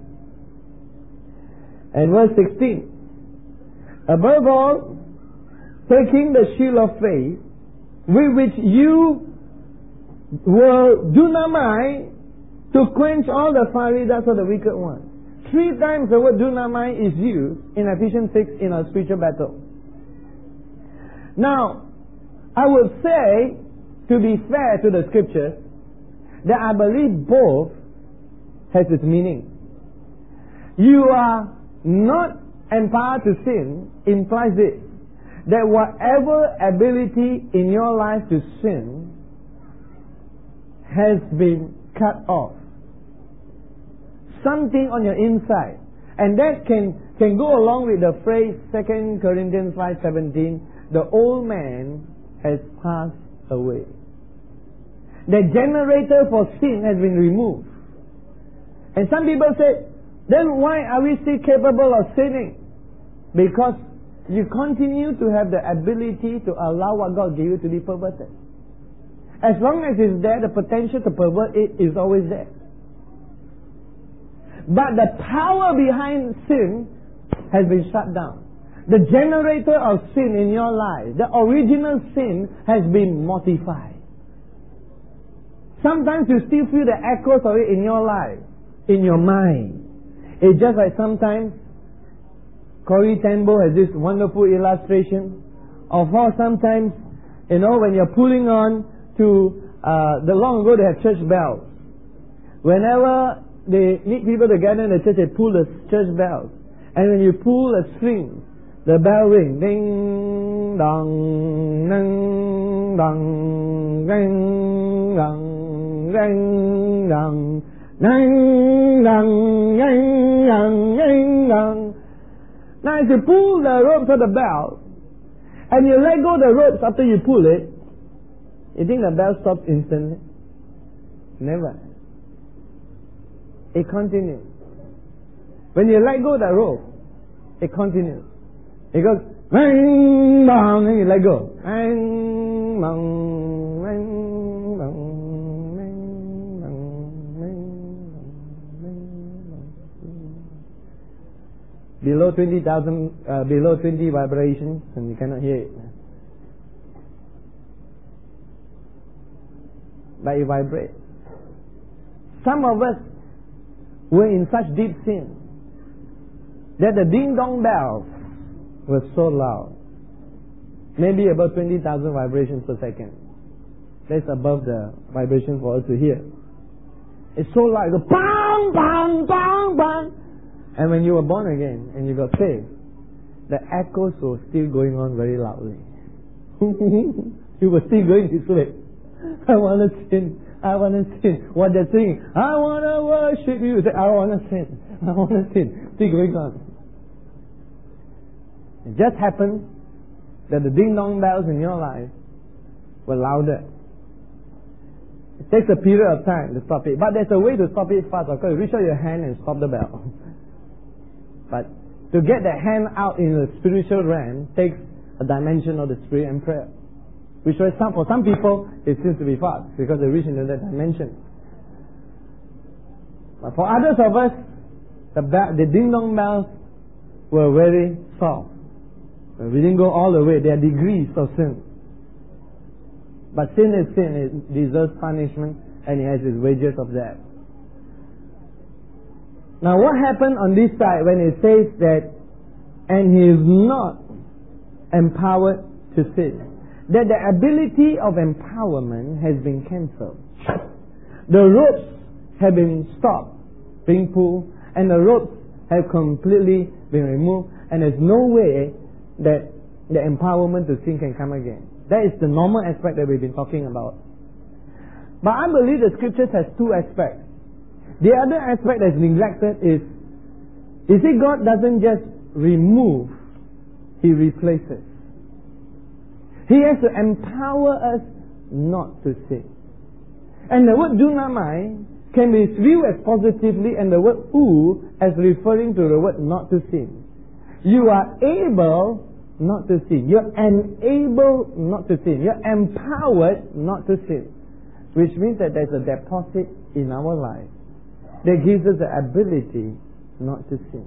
And verse 16. Above all, taking the shield of faith, with which you will dunamai, to quench all the fiery darts of the wicked one. 3 times the word dunamai is used in Ephesians 6 in our spiritual battle. Now, I would say, to be fair to the scriptures, that I believe both has its meaning. You are not empowered to sin implies this, that whatever ability in your life to sin has been cut off. Something on your inside. And that can go along with the phrase 2 Corinthians 5:17, the old man has passed away. The generator for sin has been removed. And some people say, then why are we still capable of sinning? Because you continue to have the ability to allow what God gave you to be perverted. As long as it's there, the potential to pervert it is always there. But the power behind sin has been shut down. The generator of sin in your life, the original sin, has been mortified. Sometimes you still feel the echoes of it in your life, in your mind. It's just like sometimes Corrie ten Boom has this wonderful illustration of how sometimes, when you're pulling on to, long ago they have church bells. Whenever they need people to gather in the church, they pull the church bells. And when you pull a string, the bell ring. Ding, dong, ding, dong, ding, dong, ding, dong, ding, dong, ding, dong, ding, dong. Now if you pull the ropes of the bell, and you let go the ropes after you pull it, you think the bell stops instantly? Never. It continues. When you let go the rope, it continues. It goes, bang, bang, and you let go. Bang, bang, bang, bang, bang, bang, bang, bang. Below 20,000, below 20 vibrations, and you cannot hear it. But it vibrates. Some of us were in such deep sin that the ding-dong bells were so loud. Maybe about 20,000 vibrations per second. That's above the vibration for us to hear. It's so loud. It goes bang, bang, bang, bang. And when you were born again and you got saved, the echoes were still going on very loudly. You were still going this way. I want to sin. I want to sin. What they're saying, I want to worship you. Say, I want to sin. I want to sin. Still going on. It just happened that the ding-dong bells in your life were louder. It takes a period of time to stop it. But there's a way to stop it fast. Of course, you reach out your hand and stop the bell. But to get the hand out in the spiritual realm takes a dimension of the Spirit and prayer. Which for some people, it seems to be fast because they reach into that dimension. But for others of us, the ding-dong bells were very soft. We didn't go all the way. There are degrees of sin. But sin is sin. It deserves punishment and it has its wages of that. Now what happened on this side when it says that, and he is not empowered to sin? That the ability of empowerment has been cancelled. The ropes have been stopped being pulled, and the ropes have completely been removed, and there's no way that the empowerment to sin can come again. That is the normal aspect that we've been talking about. But I believe the scriptures has two aspects. The other aspect that's neglected is, you see, God doesn't just remove, He replaces. He has to empower us not to sin. And the word dunamai can be viewed as positively, and the word u as referring to the word not to sin. You are able not to sin. You're enabled not to sin. You're empowered not to sin. Which means that there's a deposit in our life that gives us the ability not to sin.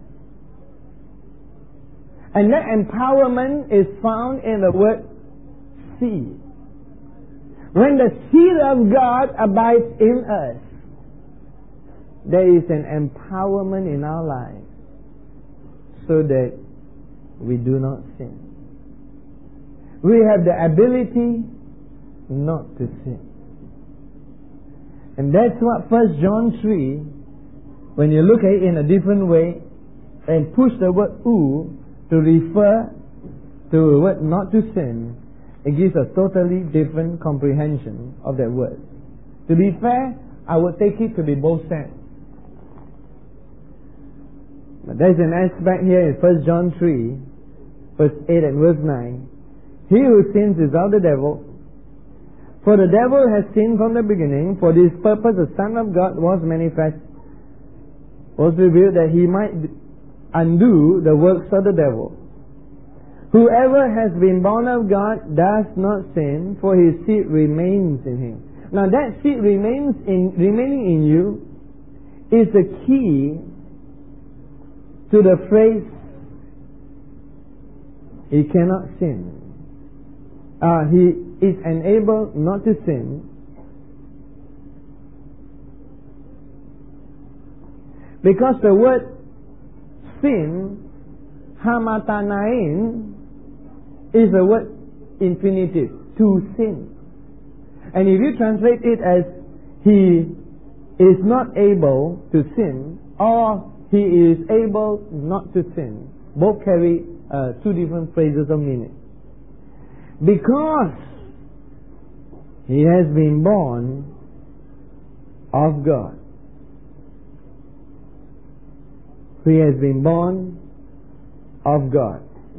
And that empowerment is found in the word seed. When the seed of God abides in us, there is an empowerment in our life so that we do not sin. We have the ability not to sin. And that's what 1 John 3, when you look at it in a different way and push the word u to refer to the word not to sin, it gives a totally different comprehension of that word. To be fair, I would take it to be both sense. But there's an aspect here in 1 John 3, verse 8 and verse 9. He who sins is of the devil, for the devil has sinned from the beginning. For this purpose the Son of God was revealed that he might undo the works of the devil. Whoever has been born of God does not sin, for his seed remains in him. Now that seed remaining in you is the key to the phrase, he cannot sin. He is enabled not to sin because the word sin, hamatanain, is the word infinitive, to sin. And if you translate it as he is not able to sin or he is able not to sin, both carry two different phrases of meaning. Because he has been born of God. He has been born of God.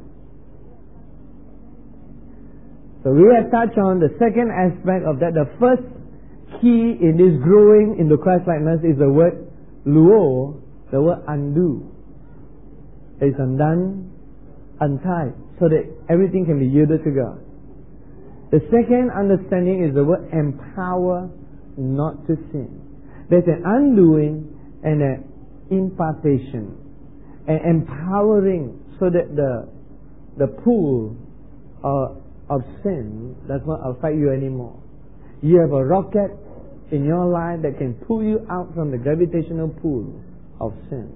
So we have touched on the second aspect of that. The first key in this growing into Christ-likeness is the word luo, the word undo. It's undone, untied, so that everything can be yielded to God. The second understanding is the word empower not to sin. There's an undoing and an impartation, an empowering so that the pool of sin does not affect you anymore. You have a rocket in your life that can pull you out from the gravitational pull of sin.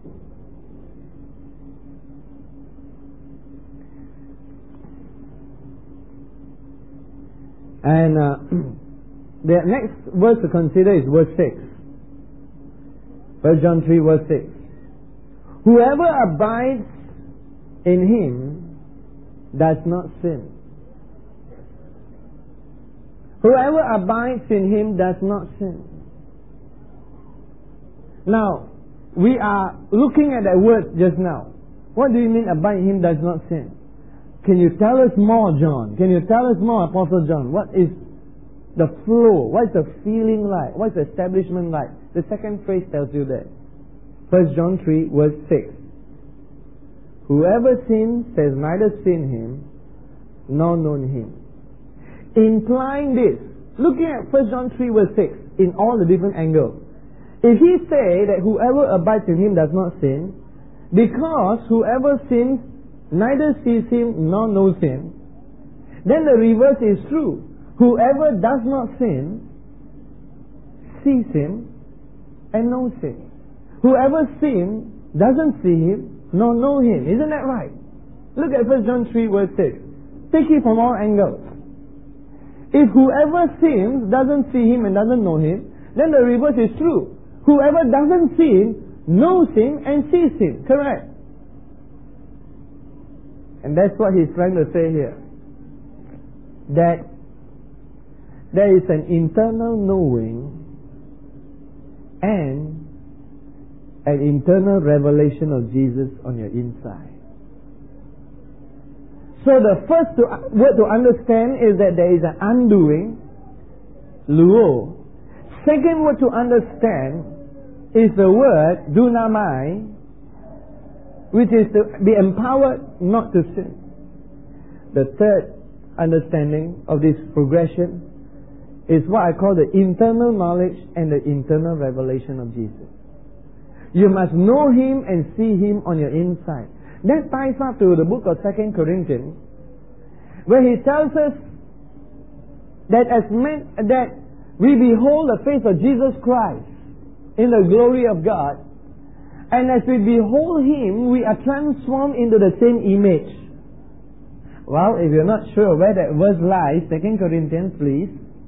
And the next verse to consider is verse 6. 1 John 3 verse 6. Whoever abides in him does not sin. Whoever abides in Him does not sin. Now, we are looking at that word just now. What do you mean abide in Him does not sin? Can you tell us more, John? Can you tell us more, Apostle John? What is the flow? What is the feeling like? What is the establishment like? The second phrase tells you that. 1 John 3 verse 6. Whoever sins has neither seen Him nor known Him. Implying this, looking at 1 John 3 verse 6 in all the different angles. If he say that whoever abides in Him does not sin, because whoever sins neither sees Him nor knows Him, then the reverse is true. Whoever does not sin sees Him and knows Him. Whoever sins doesn't see Him nor know Him. Isn't that right? Look at 1 John 3 verse 6. Take it from all angles. If whoever sins doesn't see Him and doesn't know Him, then the reverse is true. Whoever doesn't see Him knows Him and sees Him. Correct? And that's what he's trying to say here. That there is an internal knowing and an internal revelation of Jesus on your inside. So the first word to understand is that there is an undoing, luo. Second word to understand is the word dunamai, which is to be empowered not to sin. The third understanding of this progression is what I call the internal knowledge and the internal revelation of Jesus. You must know Him and see Him on your inside. That ties up to the book of 2 Corinthians, where he tells us that that we behold the face of Jesus Christ in the glory of God, and as we behold Him, we are transformed into the same image. Well, if you're not sure where that verse lies, 2 Corinthians, please.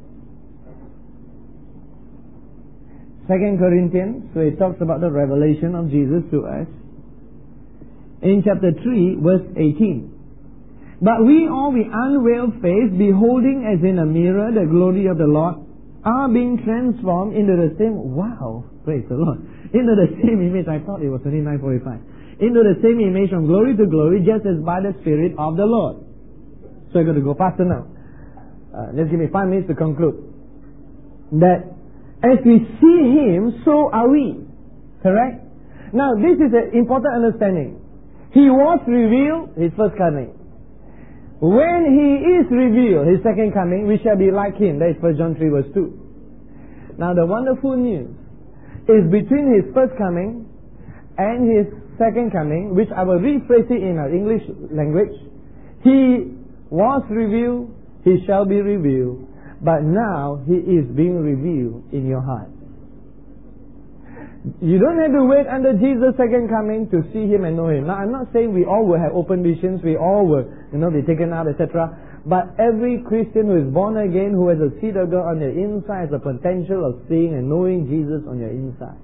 2 Corinthians, so it talks about the revelation of Jesus to us. In chapter 3, verse 18. But we all with unveiled face, beholding as in a mirror the glory of the Lord, are being transformed into the same, wow, praise the Lord, into the same image. I thought it was 29:45. Into the same image from glory to glory, just as by the Spirit of the Lord. So I'm going to go faster now. Just give me 5 minutes to conclude. That as we see Him, so are we. Correct? Now, this is an important understanding. He was revealed, His first coming. When He is revealed, His second coming, we shall be like Him. That is 1 John 3 verse 2. Now, the wonderful news is between His first coming and His second coming, which I will rephrase it in our English language. He was revealed, He shall be revealed, but now He is being revealed in your heart. You don't have to wait until Jesus' second coming to see Him and know Him. Now, I'm not saying we all will have open visions, we all will, be taken out, etc. But every Christian who is born again, who has a seed of God on their inside, has the potential of seeing and knowing Jesus on your inside.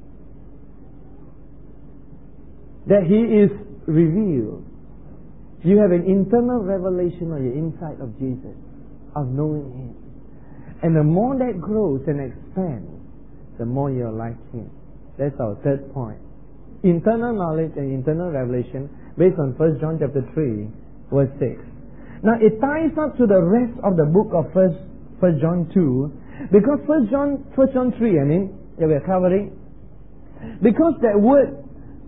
That He is revealed. You have an internal revelation on your inside of Jesus, of knowing Him. And the more that grows and expands, the more you're like Him. That's our third point. Internal knowledge and internal revelation based on 1 John chapter 3, verse 6. Now it ties up to the rest of the book of 1 John 2, because 1 John 3, that we are covering, because that word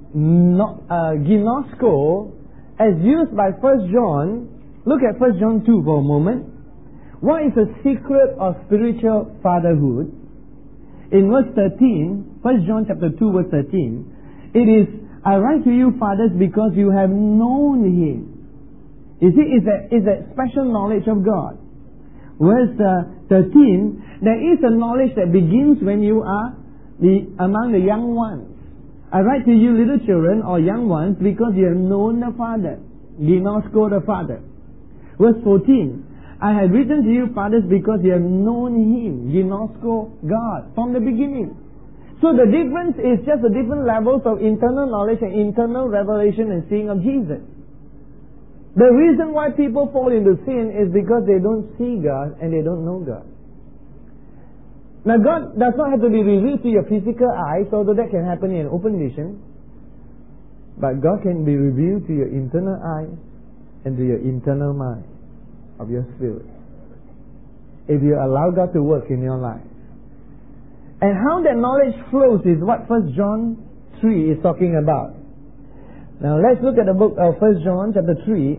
ginosko, as used by 1 John, look at 1 John 2 for a moment. What is the secret of spiritual fatherhood? In verse 13, 1 John chapter 2 verse 13, it is, I write to you, fathers, because you have known Him. You see, it's a special knowledge of God. Verse 13, there is a knowledge that begins when you are among the young ones. I write to you, little children, or young ones, because you have known the Father. Ginosko, the Father. Verse 14, I have written to you, fathers, because you have known Him, Ginosko, God, from the beginning. So the difference is just the different levels of internal knowledge and internal revelation and seeing of Jesus. The reason why people fall into sin is because they don't see God and they don't know God. Now God does not have to be revealed to your physical eyes, although that can happen in open vision. But God can be revealed to your internal eyes and to your internal mind of your spirit, if you allow God to work in your life. And how that knowledge flows is what 1 John 3 is talking about. Now let's look at the book of 1 John chapter 3,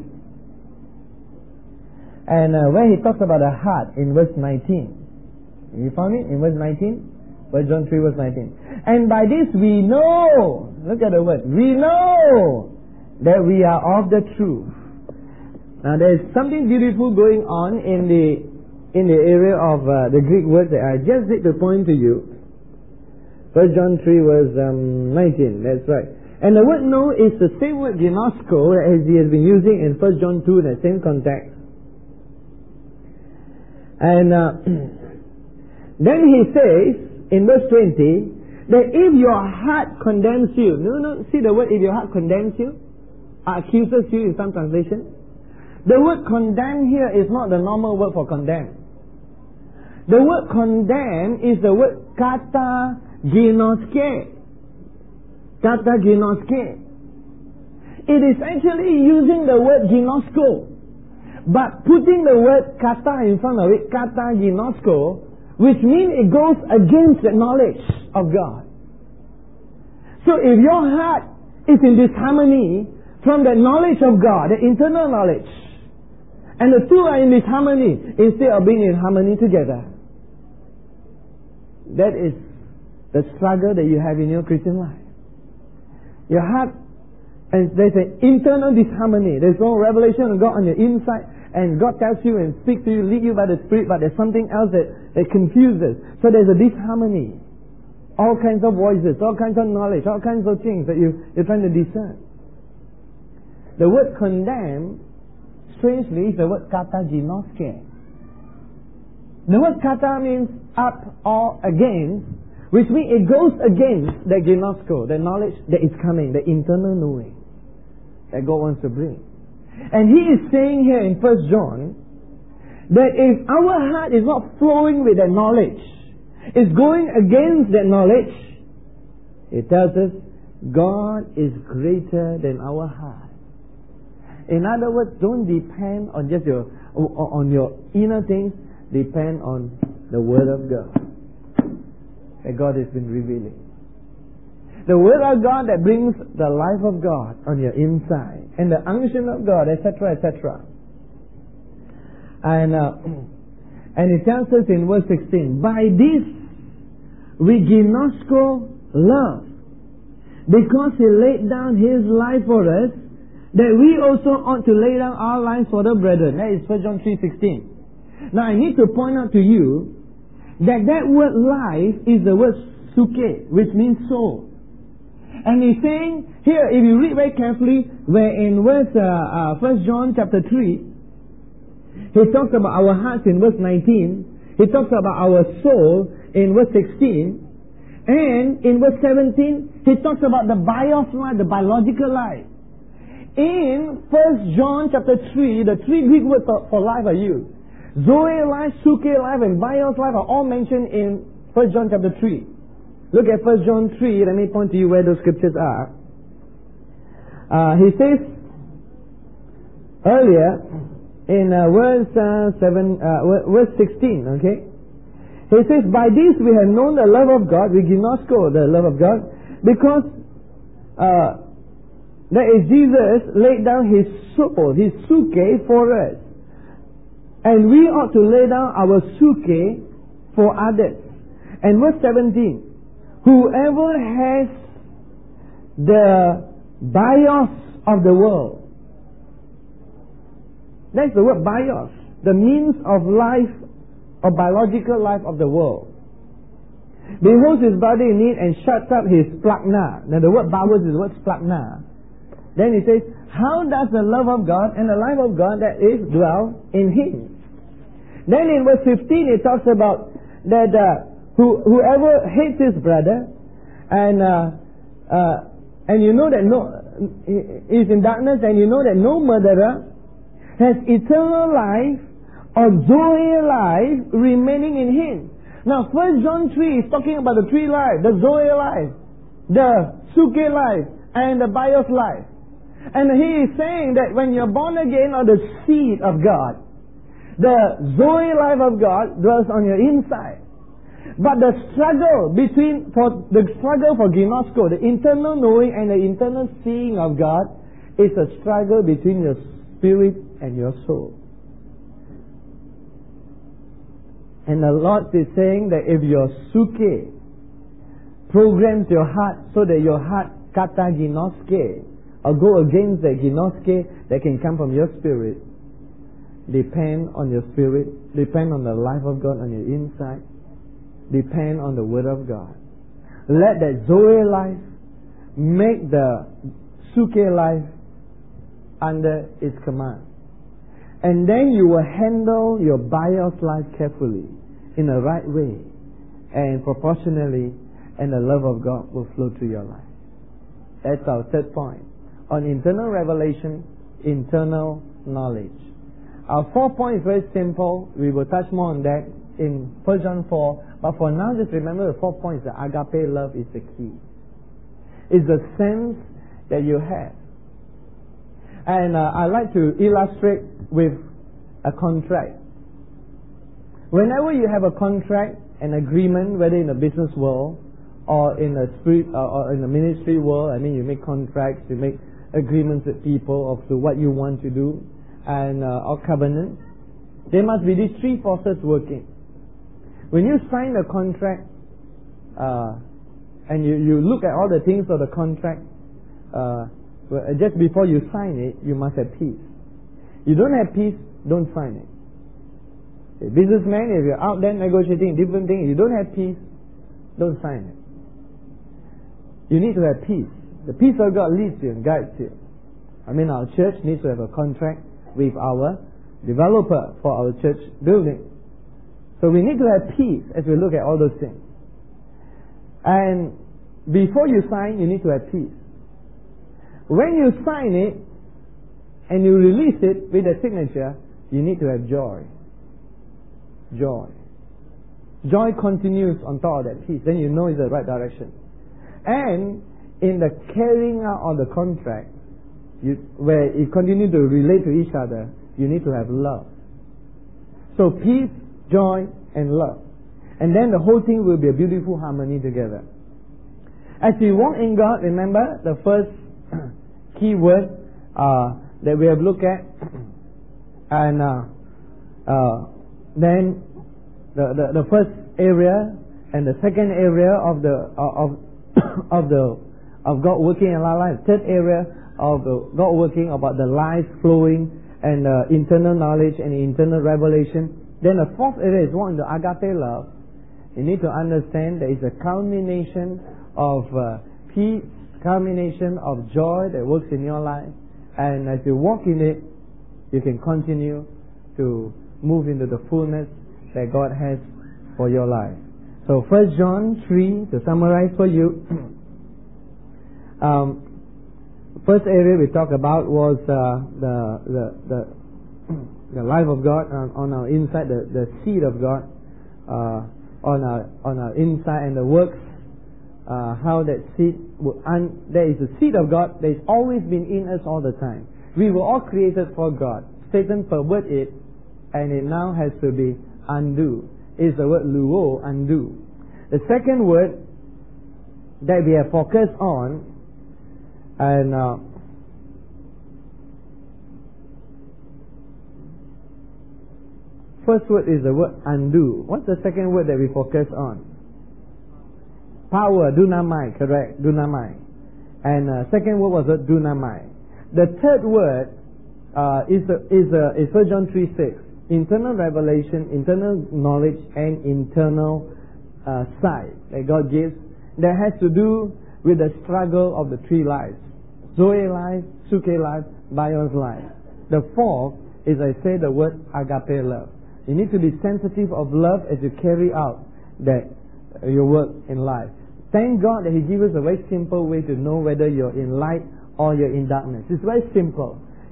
and where he talks about the heart in verse 19. You found it in verse 19? 1 John 3 verse 19. And by this we know, look at the word, we know that we are of the truth. Now there is something beautiful going on in the area of the Greek word that I just need to point to you. 1 John 3 verse 19, that's right. And the word know is the same word ginosko as he has been using in 1 John 2 in the same context. And then he says in verse 20 that if your heart condemns you, see the word if your heart condemns you, accuses you in some translation. The word condemn here is not the normal word for condemn. The word condemn is the word kata ginoske. Kata ginoske. It is actually using the word ginosko, but putting the word kata in front of it, kata ginosko, which means it goes against the knowledge of God. So if your heart is in disharmony from the knowledge of God, the internal knowledge, and the two are in disharmony instead of being in harmony together, that is the struggle that you have in your Christian life. Your heart, and there's an internal disharmony. There's no revelation of God on your inside, and God tells you and speaks to you, lead you by the Spirit, but there's something else that confuses. So there's a disharmony. All kinds of voices, all kinds of knowledge, all kinds of things that you're trying to discern. The word condemn, strangely, is the word kata ginoske. The word kata means up or against, which means it goes against the ginosko, the knowledge that is coming, the internal knowing that God wants to bring. And he is saying here in 1 John that if our heart is not flowing with that knowledge, it's going against that knowledge, it tells us God is greater than our heart. In other words, don't depend on just your inner things, depend on the Word of God that God has been revealing. The Word of God that brings the life of God on your inside, and the unction of God, etc., etc. And it tells us in verse 16, by this we ginosko love, because He laid down His life for us, that we also ought to lay down our lives for the brethren. That is 1 John 3:16. Now I need to point out to you that word life is the word suke, which means soul. And he's saying here, if you read very carefully, where in verse 1 John chapter 3, he talks about our hearts in verse 19, he talks about our soul in verse 16, and in verse 17, he talks about the bios life, the biological life. In 1 John chapter 3, the three Greek words for life are used. Zoe life, suke life, and bios life are all mentioned in 1 John chapter 3. Look at 1 John 3, let me point to you where those scriptures are. He says earlier in verse 16, okay? He says, by this we have known the love of God, we ginosko the love of God, because that is Jesus laid down His soul, His suke for us. And we ought to lay down our suke for others. And verse 17, whoever has the bios of the world, that's the word bios, the means of life, or biological life of the world, beholds his body in need and shuts up his plagna. Now the word bowels is the word plagna. Then he says, how does the love of God and the life of God that is dwell in him? Then in verse 15 it talks about that whoever hates his brother and you know that is in darkness, and you know that no murderer has eternal life or Zoe life remaining in him. Now 1 John 3 is talking about the three life, the Zoe life, the Suke life, and the Bios life. And he is saying that when you're born again or the seed of God, the Zoe life of God dwells on your inside. But the struggle for ginosko, the internal knowing and the internal seeing of God, is a struggle between your spirit and your soul. And the Lord is saying that if your suke programs your heart so that your heart kata ginoske, or go against the ginoske that can come from your spirit, depend on your spirit, depend on the life of God on your inside, depend on the Word of God. Let that Zoe life make the Suke life under its command. And then you will handle your Bios life carefully, in the right way, and proportionally, and the love of God will flow through your life. That's our third point. On internal revelation, internal knowledge. Our 4 point is very simple. We will touch more on that in 1 John 4. But for now, just remember the 4 points. The agape love is the key. It's the sense that you have. And I like to illustrate with a contract. Whenever you have a contract, an agreement, whether in the business world or in the spirit or in the ministry world, I mean, you make contracts, you make agreements with people of to what you want to do, and or covenants. There must be these three forces working. When you sign a contract, and you look at all the things of the contract, just before you sign it, you must have peace. You don't have peace, don't sign it. A businessman, if you're out there negotiating different things, you don't have peace, don't sign it. You need to have peace. The peace of God leads you and guides you. I mean, our church needs to have a contract with our developer for our church building. So we need to have peace as we look at all those things. And before you sign, you need to have peace. When you sign it and you release it with a signature, you need to have joy. Joy. Joy continues on top of that peace. Then you know it's the right direction. And in the carrying out of the contract, where you continue to relate to each other, you need to have love. So peace, joy, and love. And then the whole thing will be a beautiful harmony together. As we walk in God, remember the first key word that we have looked at, and then the first area and the second area of God working in our life. Third area of God working about the life flowing and internal knowledge and internal revelation. Then the fourth area is one, the agape love. You need to understand there is a culmination of peace, culmination of joy that works in your life. And as you walk in it, you can continue to move into the fullness that God has for your life. So 1 John 3, to summarize for you, first area we talked about was the life of God on our inside, the seed of God on our inside, and the works, how that seed there is a seed of God that has always been in us all the time. We were all created for God. Satan perverted it, and it now has to be undo. Is the word luo, undo. The second word that we have focused on, and first word is the word undo. What's the second word that we focus on? Power, dunamai, correct, dunamai. And second word was dunamai. The third word is 1 John 3:6. Internal revelation, internal knowledge, and internal sight that God gives that has to do with the struggle of the three lives. Zoe life, Suke life, Bios life. The fourth is, I say, the word agape love. You need to be sensitive of love as you carry out that your work in life. Thank God that He gives us a very simple way to know whether you're in light or you're in darkness. It's very simple.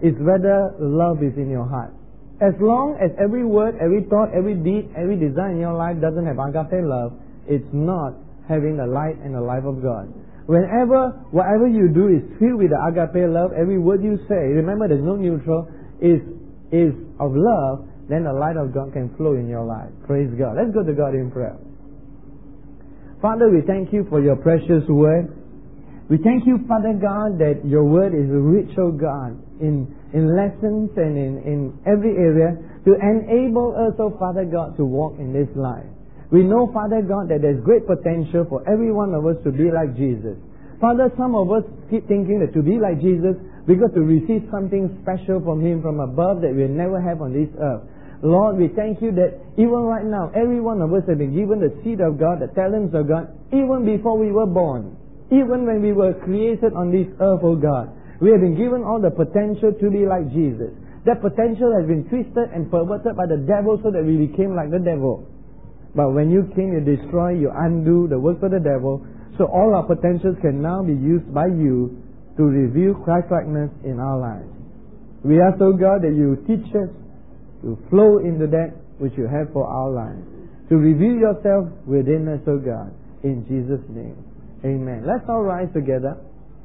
is whether love is in your heart. As long as every word, every thought, every deed, every desire in your life doesn't have agape love, it's not having the light and the life of God. Whatever you do is filled with the agape love, every word you say, remember there's no neutral, is of love, then the light of God can flow in your life. Praise God. Let's go to God in prayer. Father, we thank you for your precious word. We thank you, Father God, that your word is rich, O God, in lessons and in every area to enable us, O Father God, to walk in this life. We know, Father God, that there's great potential for every one of us to be like Jesus. Father, some of us keep thinking that to be like Jesus, we got to receive something special from Him from above that we'll never have on this earth. Lord, we thank you that even right now, every one of us have been given the seed of God, the talents of God, even before we were born. Even when we were created on this earth, oh God, we have been given all the potential to be like Jesus. That potential has been twisted and perverted by the devil so that we became like the devil. But when you came, you destroy, you undo the works of the devil. So all our potentials can now be used by you to reveal Christ-likeness in our lives. We ask, oh God, that you teach us to flow into that which you have for our lives. To reveal yourself within us, oh God. In Jesus' name. Amen. Let's all rise together.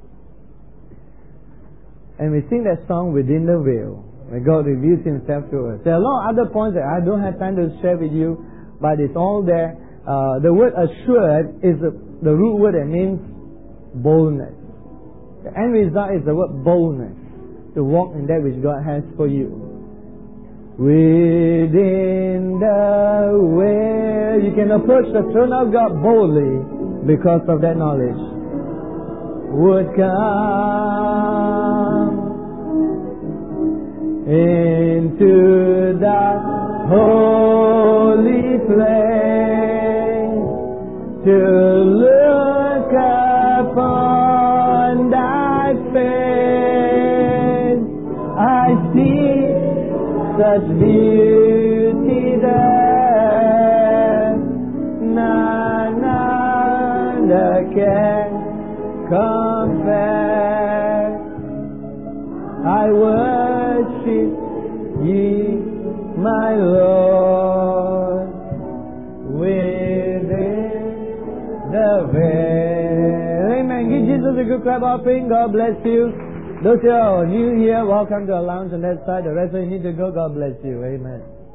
And we sing that song, Within the Veil, where God reveals Himself to us. There are a lot of other points that I don't have time to share with you, but it's all there. The word assured is the root word that means boldness. The end result is the word boldness, to walk in that which God has for you. Within the veil, you can approach the throne of God boldly because of that knowledge. Would come into that holy place to look upon thy face. I see such beauty there, none other can compare. I worship ye, my Lord, within the veil. Amen. Give Jesus a good clap offering. God bless you. Those who are new here, welcome to our lounge on that side. The rest of you need to go. God bless you. Amen.